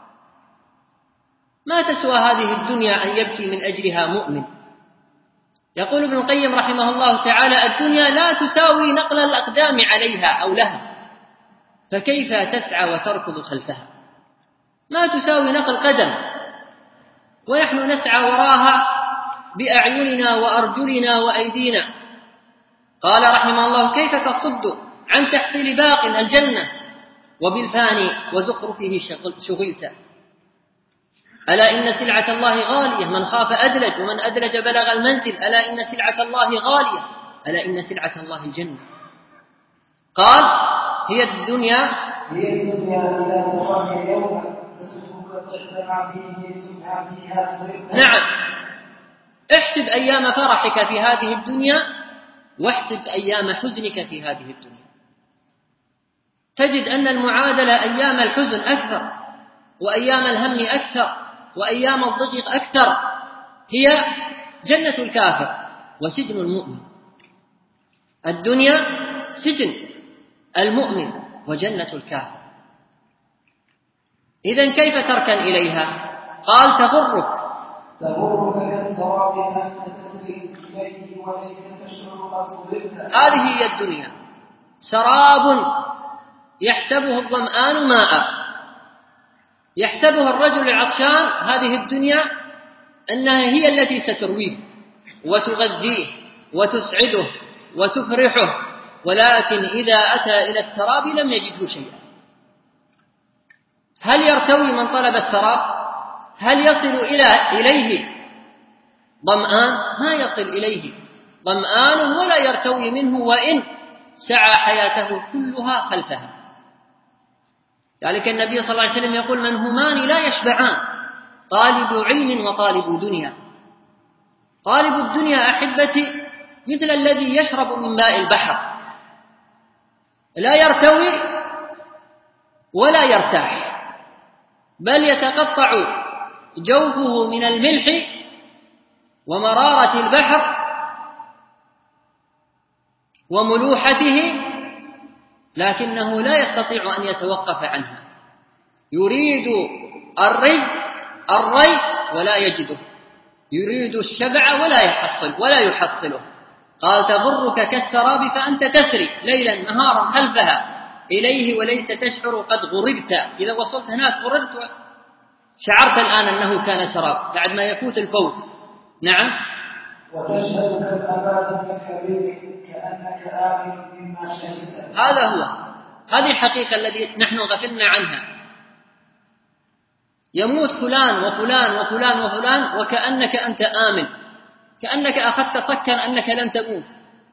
ما تسوى هذه الدنيا أن يبكي من أجلها مؤمن. يقول ابن القيم رحمه الله تعالى الدنيا لا تساوي نقل الأقدام عليها أو لها، فكيف تسعى وتركض خلفها؟ ما تساوي نقل قدم، ونحن نسعى وراها بأعيننا وأرجلنا وأيدينا. قال رحمه الله كيف تصد عن تحصيل باق الجنة وبالفاني وزخرفه شغلت. ألا إن سلعة الله غالية من خاف أدلج ومن أدلج بلغ المنزل. ألا إن سلعة الله غالية ألا إن سلعة الله الجنة. قال هي الدنيا هي الدنيا إذا تقام يوما تسلك ضعف فيه سمع فيها سرقت. نعم، احسب أيام فرحك في هذه الدنيا واحسب أيام حزنك في هذه الدنيا، تجد أن المعادلة أيام الحزن أكثر وأيام الهم أكثر وأيام الضيق أكثر. هي جنة الكافر وسجن المؤمن. الدنيا سجن المؤمن وجنة الكافر. إذن كيف تركن إليها؟ قال تغرك تغرك كالسراب أن تسري إليه وليس تشعر قد. هذه هي الدنيا، سراب يحسبه الظمآن ماء. يحسبها الرجل العطشان هذه الدنيا أنها هي التي سترويه وتغذيه وتسعده وتفرحه، ولكن إذا أتى إلى السراب لم يجده شيئا. هل يرتوي من طلب السراب؟ هل يصل إلى إليه ظمآن ما يصل إليه، ظمآن ولا يرتوي منه وإن سعى حياته كلها خلفها. ذلك النبي صلى الله عليه وسلم يقول: من همان لا يشبعان، طالب علم وطالب دنيا. طالب الدنيا أحبتي مثل الذي يشرب من ماء البحر، لا يرتوي ولا يرتاح، بل يتقطع جوفه من الملح ومرارة البحر وملوحته، لكنه لا يستطيع أن يتوقف عنها. يريد الري الري ولا يجده، يريد الشبع ولا يحصل ولا يحصله. قال: تضرك كالسراب فأنت تسري ليلا نهارا خلفها إليه وليس تشعر قد غربت. إذا وصلت هناك غربت، شعرت الآن أنه كان سراب بعد ما يفوت الفوت. نعم. وتشهد كالأباد من حبيبك كأنك آمن مما شهدت. هذا هو، هذه الحقيقة التي نحن غفلنا عنها. يموت فلان وفلان وفلان وفلان وكأنك أنت آمن، كأنك أخذت صكا أنك لن تموت.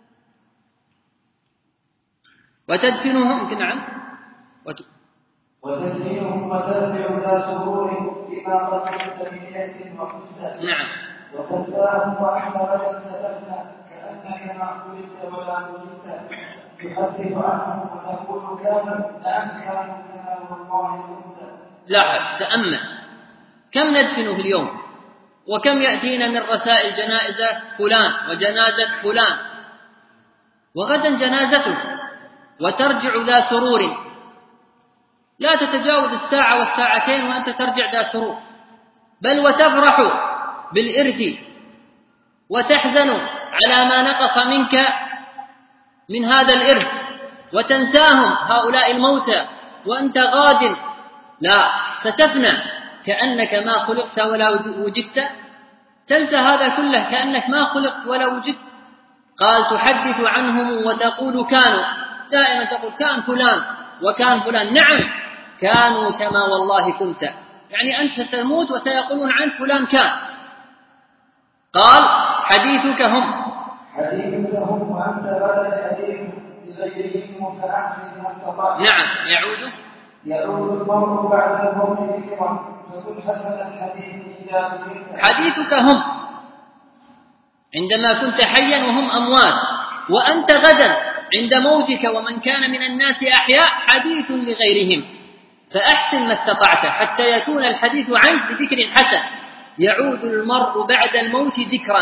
وتدفنهم نعم وت... وتدفنهم وترجع ذا سرور بما قدمت من يد وحسن. نعم. وتنساهم وأنت غدا تدفن كأنك ما خلقت ولا وجدت. تحدث عنهم وتقول كانوا نعم كانوا كما والله كنت. لاحظ، تأمل، كم ندفن في اليوم، وكم يأتينا من رسائل جنائز فلان وجنازة فلان، وغدا جنازته، وترجع ذا سرور. لا تتجاوز الساعة والساعتين وأنت ترجع ذا سرور، بل وتفرح بالإرث وتحزن على ما نقص منك من هذا الإرث، وتنساهم هؤلاء الموتى وأنت غاد. لا، ستفنى كأنك ما خلقت ولا وجدت، تنسى هذا كله كأنك ما خلقت ولا وجدت. قال: تحدث عنهم وتقول كانوا، دائما تقول كان فلان وكان فلان. نعم كانوا كما والله كنت، يعني أنت ستموت وسيقولون عنك فلان كان. قال: حديثك هم حديثك هم وأنت بدل حديث بغيرهم فأحسن ما استطعت. نعم. يعود يعود المرء بعد الموت ذكرا فكن حسن الحديث إذا ذكرت. حديثك هم عندما كنت حيا وهم أموات، وأنت غدا عند موتك ومن كان من الناس أحياء حديث لغيرهم، فأحسن ما استطعت حتى يكون الحديث عنك بذكر حسن. يعود المرء بعد الموت ذكرا.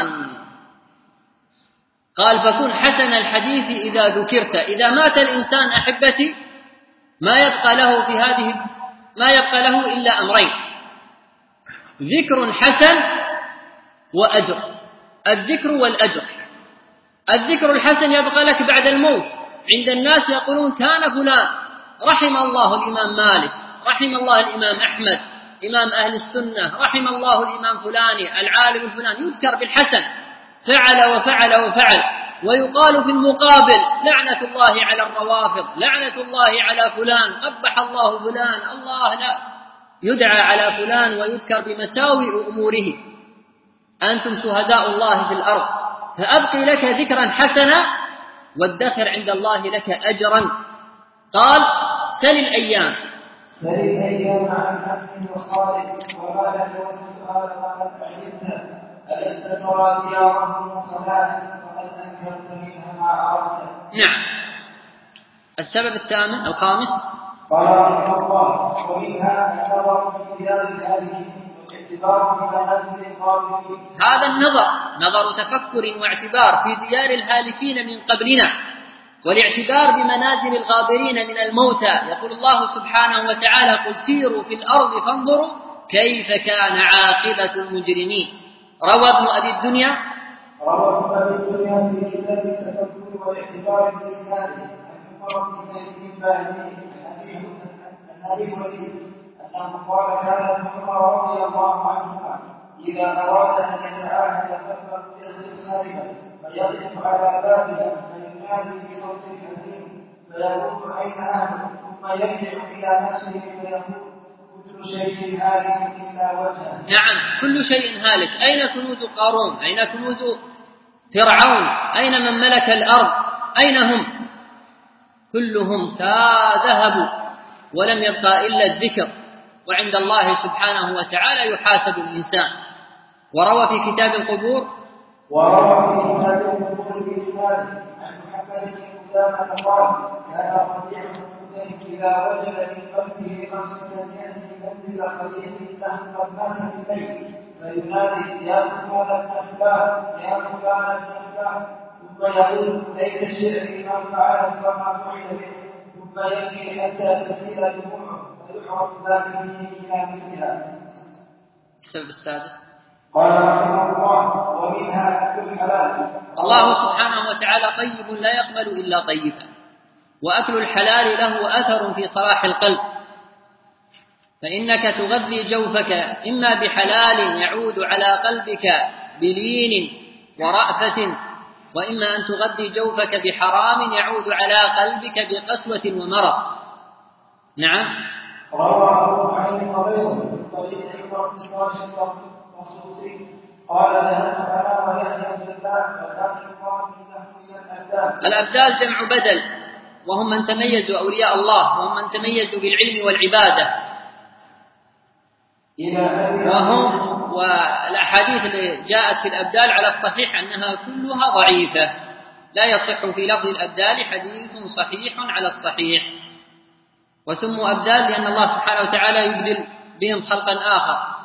قال: فكن حسن الحديث إذا ذكرت. إذا مات الإنسان أحبتي ما يبقى له في هذه ما يبقى له إلا أمرين: ذكر حسن وأجر. الذكر والأجر. الذكر الحسن يبقى لك بعد الموت، عند الناس يقولون كان فلان، رحم الله الإمام مالك، رحم الله الإمام أحمد إمام أهل السنة، رحم الله الإمام فلاني العالم الفلاني، يذكر بالحسن، فعل وفعل وفعل. ويقال في المقابل: لعنة الله على الروافض، لعنة الله على فلان، قبح الله فلان، الله لا. يدعى على فلان ويذكر بمساوئ أموره. أنتم شهداء الله في الأرض، فأبقي لك ذكرا حسنا وادخر عند الله لك أجرا. قال: سل الأيام سل الأيام عن عبد وخالق وما لك والسؤال ما قد علمت. ألست ترى ديارهم وخلائق وقد أنكرت منها ما عرفت. نعم. السبب الثامن الخامس قال رحمه الله: ومنها النظر في ديار الهالكين والاعتبار بمنازل الغابرين. هذا النظر نظر تفكر واعتبار في ديار الهالكين من قبلنا، والاعتبار بمنازل الغابرين من الموتى. يقول الله سبحانه وتعالى: قل سيروا في الأرض فانظروا كيف كان عاقبة المجرمين. روى ابن أبي الدنيا روى ابن أبي الدنيا في كتاب التفكر والاعتبار بإسناده عن عمر بن زيد بن باهلي عن أبي هريرة أنه قال: كان ابن عمر رضي الله عنهما إذا أراد أن يتعاهد ثم يخرج خارجا فيقف على بابها فينادي بصوت حزين فيقول: أين أهلك؟ ثم يرجع إلى نفسه فيقول: كل شيء هالك إلا وجهه. نعم، كل شيء هالك. أين كنوز قارون؟ أين كنوز فرعون؟ أين من ملك الأرض؟ أين هم؟ كلهم ذهبوا ولم يبقى إلا الذكر، وعند الله سبحانه وتعالى يحاسب الإنسان. وروى في كتاب القبور وروى في كتاب القبور بإسناده عن محمد بن قدامة قال: كان ربيع بن إذا وجد من قلبه قصدا يهدي منزل خليل له قد مات بالليل فينادي: يا فلان بن فلان، يا فلان بن فلان، ثم يقول: ليت شعري من فعل فما فعل به، ثم يبكي حتى تسيل دموعه فيحرق ذلك الى مثلها. السبب السادس قال رحمه الله: ومنها أكل الحلال. الله سبحانه وتعالى طيب لا يقبل إلا طيبا، وأكل الحلال له أثر في صلاح القلب، فإنك تغذي جوفك إما بحلال يعود على قلبك بلين ورأفة، وإما أن تغذي جوفك بحرام يعود على قلبك بقسوة ومرض. نعم. رواه عن قبيل من طريق عمر بن صالح الخصوصي قال: ذهبت انا ويحيى بن الله ولكن قال انه من الابدال. الابدال جمع بدل، وهم من تميزوا اولياء الله، وهم من تميزوا بالعلم والعباده، وهم والاحاديث اللي جاءت في الابدال على الصحيح انها كلها ضعيفه، لا يصح في لفظ الابدال حديث صحيح على الصحيح. وسموا أبدال لأن الله سبحانه وتعالى يبدل بهم خلقا آخر.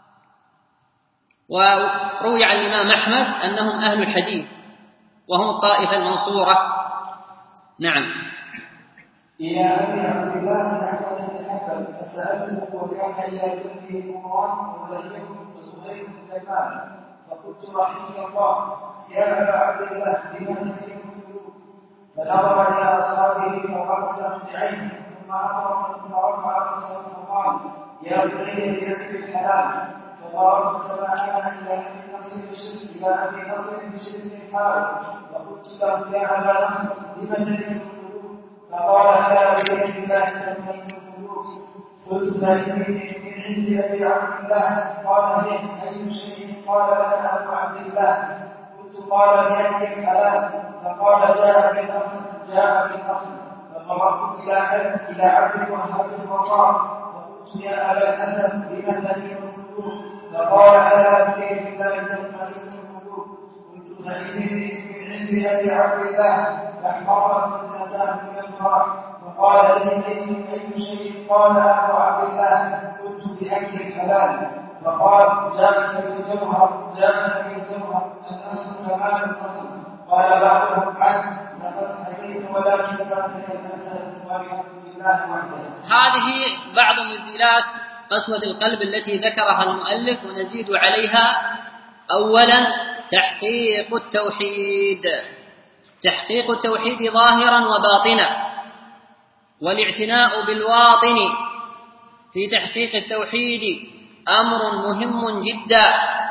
وروي عن الإمام أحمد أنهم أهل الحديث وهم الطائفة المنصورة. نعم. إلى أبي عبد الله أحمد بن حنبل فسألته وكان إلى جنبه مروان وزهير وزهير بن سلمان فقلت: رحمك الله يا أبا عبد الله لمن تكلم القلوب؟ فنظر إلى أصحابه فغمزهم بعينه ثم أمر ثم رفع رأسه فقال: يا بني بأكل الحلال. فضربت كما كان إلى أبي نصر بشرك إلى أبي نصر بشرك الحال وقلت له: يا أبا نصر لمن تكلم القلوب؟ فقال: ألا بيد الله تطمئن القلوب. قلت: فإني من عند أبي عبد الله. قال: أي شيء؟ قال: أنا أبو عبد الله. قلت: قال: بأكل الحلال. فقال: جاء بالأصل جاء بالأصل. فمررت إلى عبد إلى عبد وهب الوقار وقلت: يا أبا الحسن لمن تلين القلوب؟ فقال: ألا بكيف الله تطمئن القلوب. قلت: فإني من عند أبي عبد الله. فاحمرت فتنتاه من الفرح فقال: لي أي شيء؟ قال: أبو عبد الله. قلت: بأكل الحلال. فقال: جاءك بالجوهر جاءك بالجوهر الأصل كمال الأصل. قال بعضهم: عنه لقد حكيت ولكن فاتك الأسد والحمد لله وحده. هذه بعض مزيلات قسوة القلب التي ذكرها المؤلف، ونزيد عليها: أولا تحقيق التوحيد، تحقيق التوحيد ظاهرا وباطنا، والاعتناء بالواطن في تحقيق التوحيد أمر مهم جدا.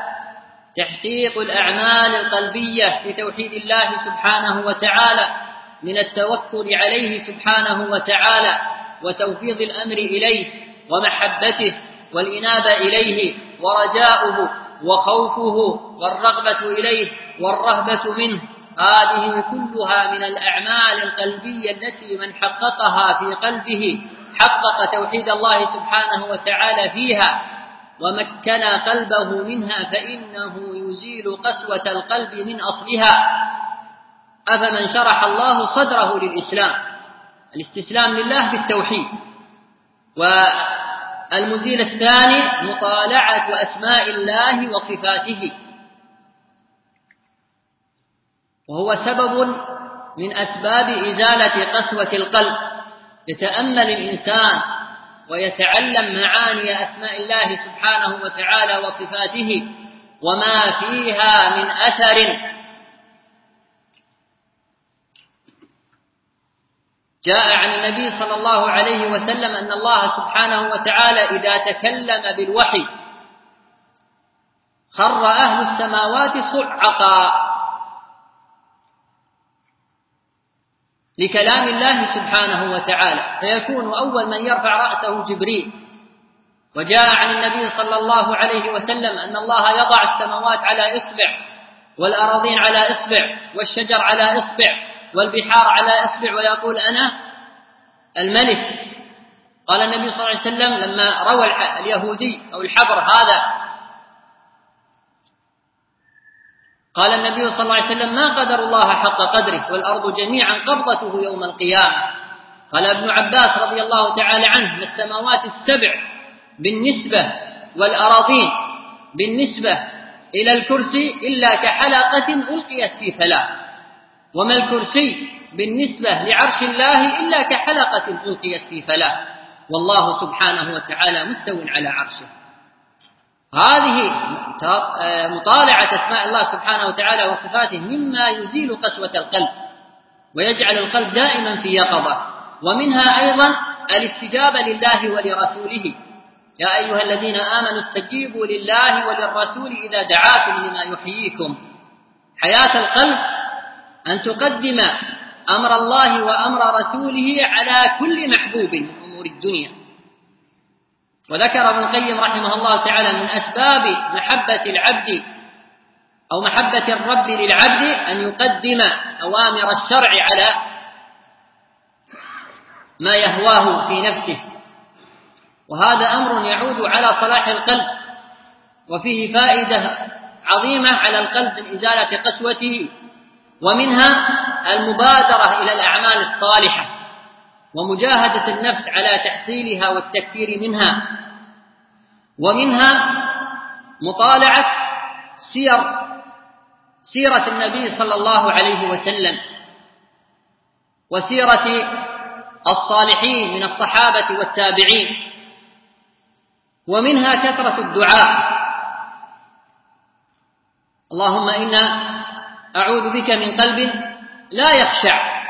تحقيق الأعمال القلبية في توحيد الله سبحانه وتعالى من التوكل عليه سبحانه وتعالى وتوفيض الأمر إليه ومحبته والإنابة إليه ورجاؤه وخوفه والرغبة إليه والرهبة منه، هذه كلها من الأعمال القلبية التي من حققها في قلبه حقق توحيد الله سبحانه وتعالى فيها ومكن قلبه منها، فإنه يزيل قسوة القلب من أصلها. أفمن شرح الله صدره للإسلام، الاستسلام لله بالتوحيد. والمزيل الثاني مطالعة أسماء الله وصفاته، وهو سبب من أسباب إزالة قسوة القلب. يتأمل الإنسان ويتعلم معاني أسماء الله سبحانه وتعالى وصفاته وما فيها من أثر. جاء عن النبي صلى الله عليه وسلم أن الله سبحانه وتعالى إذا تكلم بالوحي خر أهل السماوات صعقا لكلام الله سبحانه وتعالى، فيكون أول من يرفع رأسه جبريل وجاء عن النبي صلى الله عليه وسلم أن الله يضع السماوات على إصبع والأراضين على إصبع والشجر على إصبع والبحار على إصبع ويقول أنا الملك. قال النبي صلى الله عليه وسلم لما روى اليهودي أو الحبر هذا، قال النبي صلى الله عليه وسلم ما قدر الله حق قدره والأرض جميعا قبضته يوم القيامة. قال ابن عباس رضي الله تعالى عنه ما السماوات السبع بالنسبة والأراضين بالنسبة إلى الكرسي إلا كحلقة ألقيت في فلاة، وما الكرسي بالنسبة لعرش الله إلا كحلقة ألقيت في فلاة، والله سبحانه وتعالى مستو على عرشه. هذه مطالعة أسماء الله سبحانه وتعالى وصفاته مما يزيل قسوة القلب ويجعل القلب دائما في يقظة. ومنها أيضا الاستجابة لله ولرسوله، يا أيها الذين آمنوا استجيبوا لله وللرسول إذا دعاكم لما يحييكم. حياة القلب أن تقدم أمر الله وأمر رسوله على كل محبوب من أمور الدنيا. وذكر ابن القيم رحمه الله تعالى من أسباب محبة العبد أو محبة الرب للعبد أن يقدم أوامر الشرع على ما يهواه في نفسه، وهذا أمر يعود على صلاح القلب وفيه فائدة عظيمة على القلب من إزالة قسوته. ومنها المبادرة إلى الأعمال الصالحة ومجاهدة النفس على تحصيلها والتكثير منها. ومنها مطالعة سير سيرة النبي صلى الله عليه وسلم وسيرة الصالحين من الصحابة والتابعين. ومنها كثرة الدعاء، اللهم إنا أعوذ بك من قلب لا يخشع.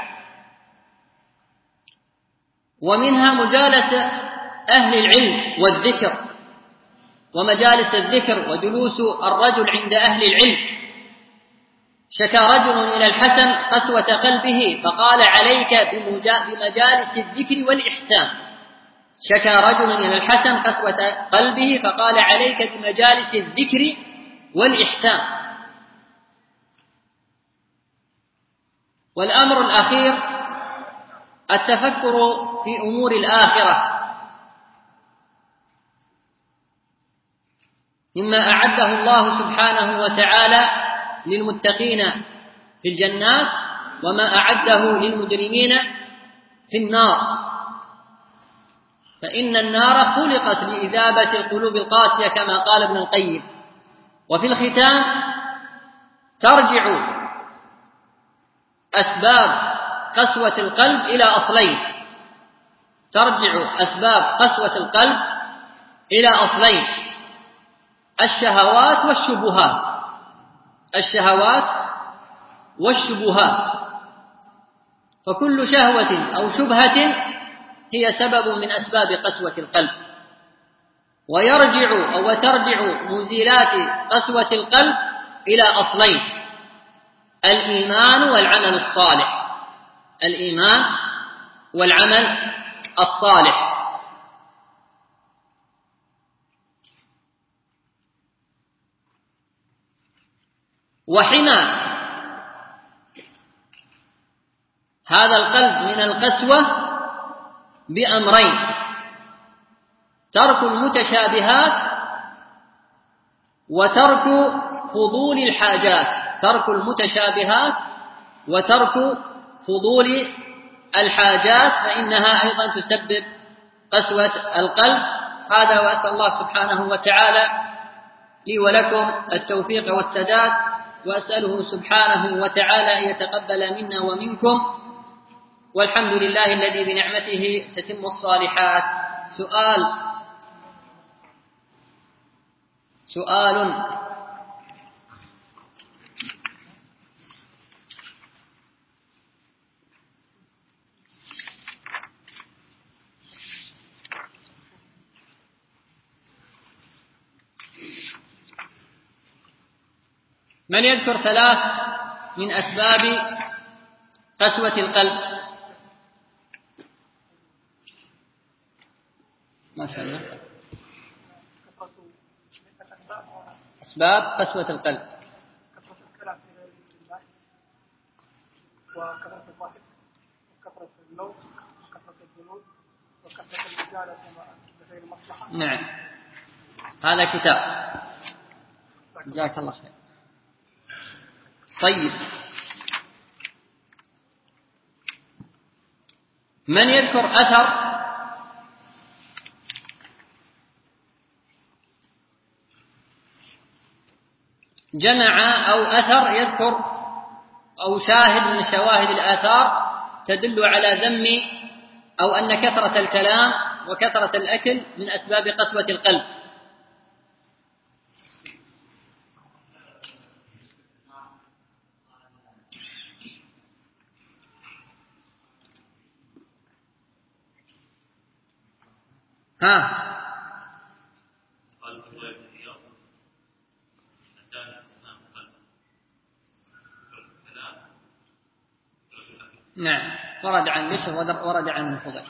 ومنها مجالسة أهل العلم والذكر ومجالس الذكر وجلوس الرجل عند أهل العلم. شكى رجل إلى الحسن قسوة قلبه فقال عليك بمجالس الذكر والإحسان. شكى رجل إلى الحسن قسوة قلبه فقال عليك بمجالس الذكر والإحسان. والأمر الأخير التفكر في أمور الآخرة مما أعده الله سبحانه وتعالى للمتقين في الجنات وما أعده للمجرمين في النار. فإن النار خلقت لإذابة القلوب القاسية كما قال ابن القيم. وفي الختام ترجع أسباب قسوة القلب إلى أصلين ترجع أسباب قسوة القلب إلى أصلين الشهوات والشبهات الشهوات والشبهات فكل شهوة أو شبهة هي سبب من أسباب قسوة القلب. ويرجع أو ترجع مزيلات قسوة القلب إلى أصلين الإيمان والعمل الصالح الإيمان والعمل الصالح. وحمى هذا القلب من القسوة بأمرين: ترك المتشابهات وترك فضول الحاجات ترك المتشابهات وترك فضول الحاجات فإنها أيضا تسبب قسوة القلب. هذا وأسأل الله سبحانه وتعالى لي ولكم التوفيق والسداد، وأسأله سبحانه وتعالى أن يتقبل منا ومنكم، والحمد لله الذي بنعمته تتم الصالحات. سؤال سؤال من يذكر ثلاث من أسباب قسوة القلب؟ ما شاء الله. أسباب قسوة القلب. كثرة الكلام في غير الله، وكثرة الضحك، وكثرة النوم، وكثرة الذنوب، وكثرة المجالسة بغير مصلحة. نعم، هذا كتاب. جزاك الله خير. طيب، من يذكر أثر جمع أو أثر يذكر أو شاهد من شواهد الآثار تدل على ذم أو أن كثرة الكلام وكثرة الأكل من أسباب قسوة القلب؟ ها نعم، ورد عن بشر ورد عن الفضيل.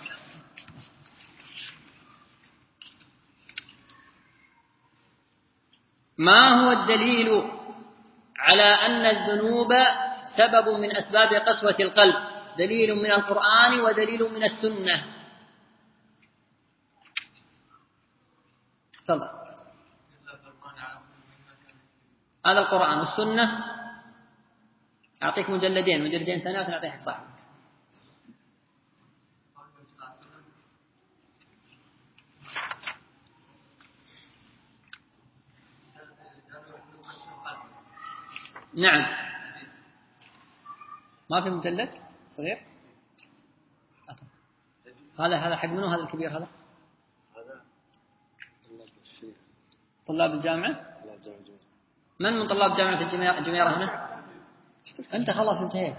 ما هو الدليل على أن الذنوب سبب من أسباب قسوة القلب؟ دليل من القرآن ودليل من السنة. تفضل. هذا القرآن والسنة. أعطيك مجلدين مجلدين ثلاثة نعطيك صاحبك. نعم، ما في مجلد صغير. هذا هذا حق منه؟ هذا الكبير هذا طلاب الجامعة. من من طلاب جامعة الجميرة هنا؟ أنت خلاص انتهيت.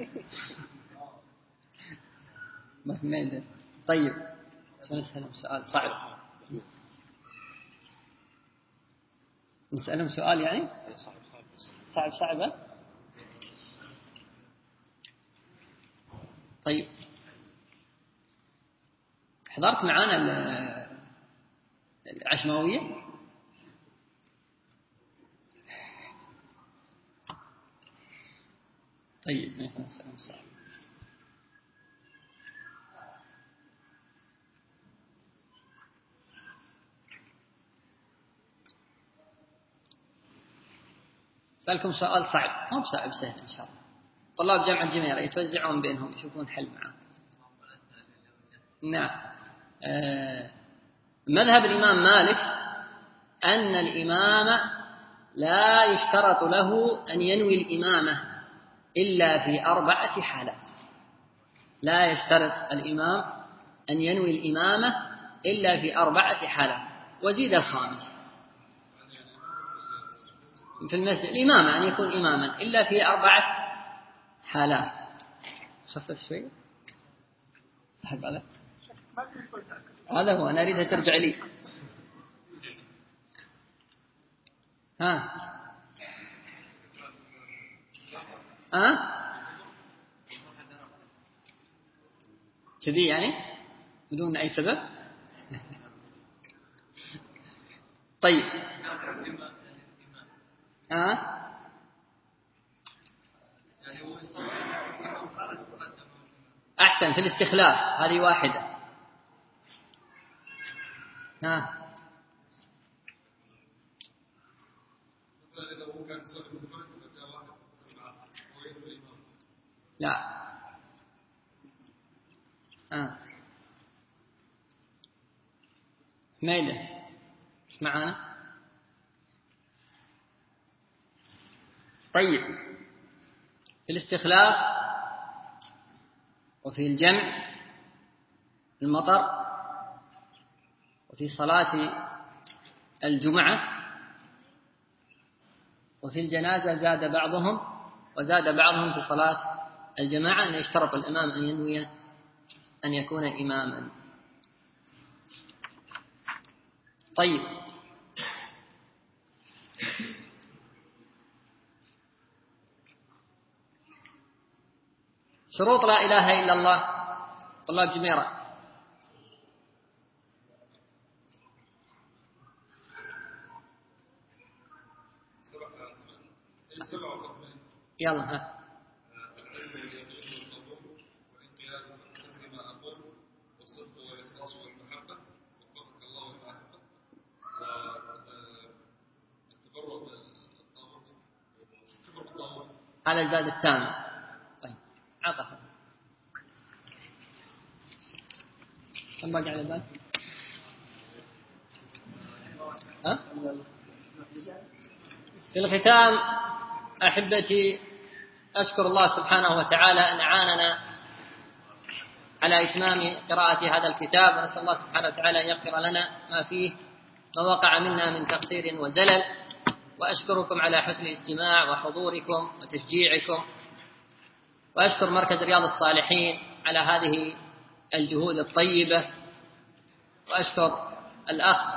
ما في ميدان. طيب، سنسألهم سؤال صعب. نسألهم سؤال يعني صعب صعب. طيب، حضرت معانا العشماوية؟ طيب، نسألهم سؤال. سألكم سؤال صعب، مو بصعب، سهل إن شاء الله. طلاب جامعة الجميرة يتوزعون بينهم يشوفون حل معه. نعم. آه مذهب الإمام مالك أن الإمام لا يشترط له أن ينوي الإمامة إلا في أربعة حالات. لا يشترط الإمام أن ينوي الإمامة إلا في أربعة حالات، وزيد الخامس في المسجد الإمامة أن يكون إماما إلا في أربعة حالات. خفف شوي أحب على هذا هو. أنا أريدها ترجع لي. ها ها كذي يعني بدون أي سبب. طيب، ها أحسن في الاستخلاف، هذه واحدة. ها لا. ها ميلة ايش معانا؟ طيب، في الاستخلاف وفي الجمع، في المطر، وفي صلاة الجمعة، وفي الجنازة زاد بعضهم وزاد بعضهم في صلاة الجماعة أن يشترط الإمام أن ينوي أن يكون إماما. طيب، شروط لا إله إلا الله. طلاب جميرة، يلا ها. هذا الزاد التام. طيب عطف كم باقي على البال؟ ها؟ في الختام أحبتي أشكر الله سبحانه وتعالى أن أعاننا على إتمام قراءة هذا الكتاب، ونسأل الله سبحانه وتعالى أن يغفر لنا ما فيه ما وقع منا من تقصير وزلل، وأشكركم على حسن الاستماع وحضوركم وتشجيعكم، وأشكر مركز رياض الصالحين على هذه الجهود الطيبة، وأشكر الأخ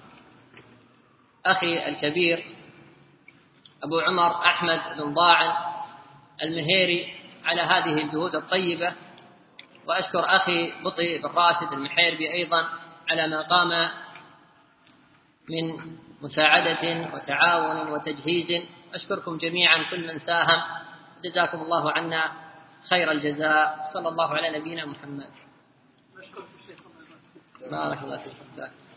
أخي الكبير أبو عمر أحمد بن ضاعن المهيري على هذه الجهود الطيبة، وأشكر أخي بطي بن راشد المحيربي أيضا على ما قام من مساعدة وتعاون وتجهيز. أشكركم جميعا كل من ساهم، جزاكم الله عنا خير الجزاء. صلى الله على نبينا محمد. بارك الله فيكم.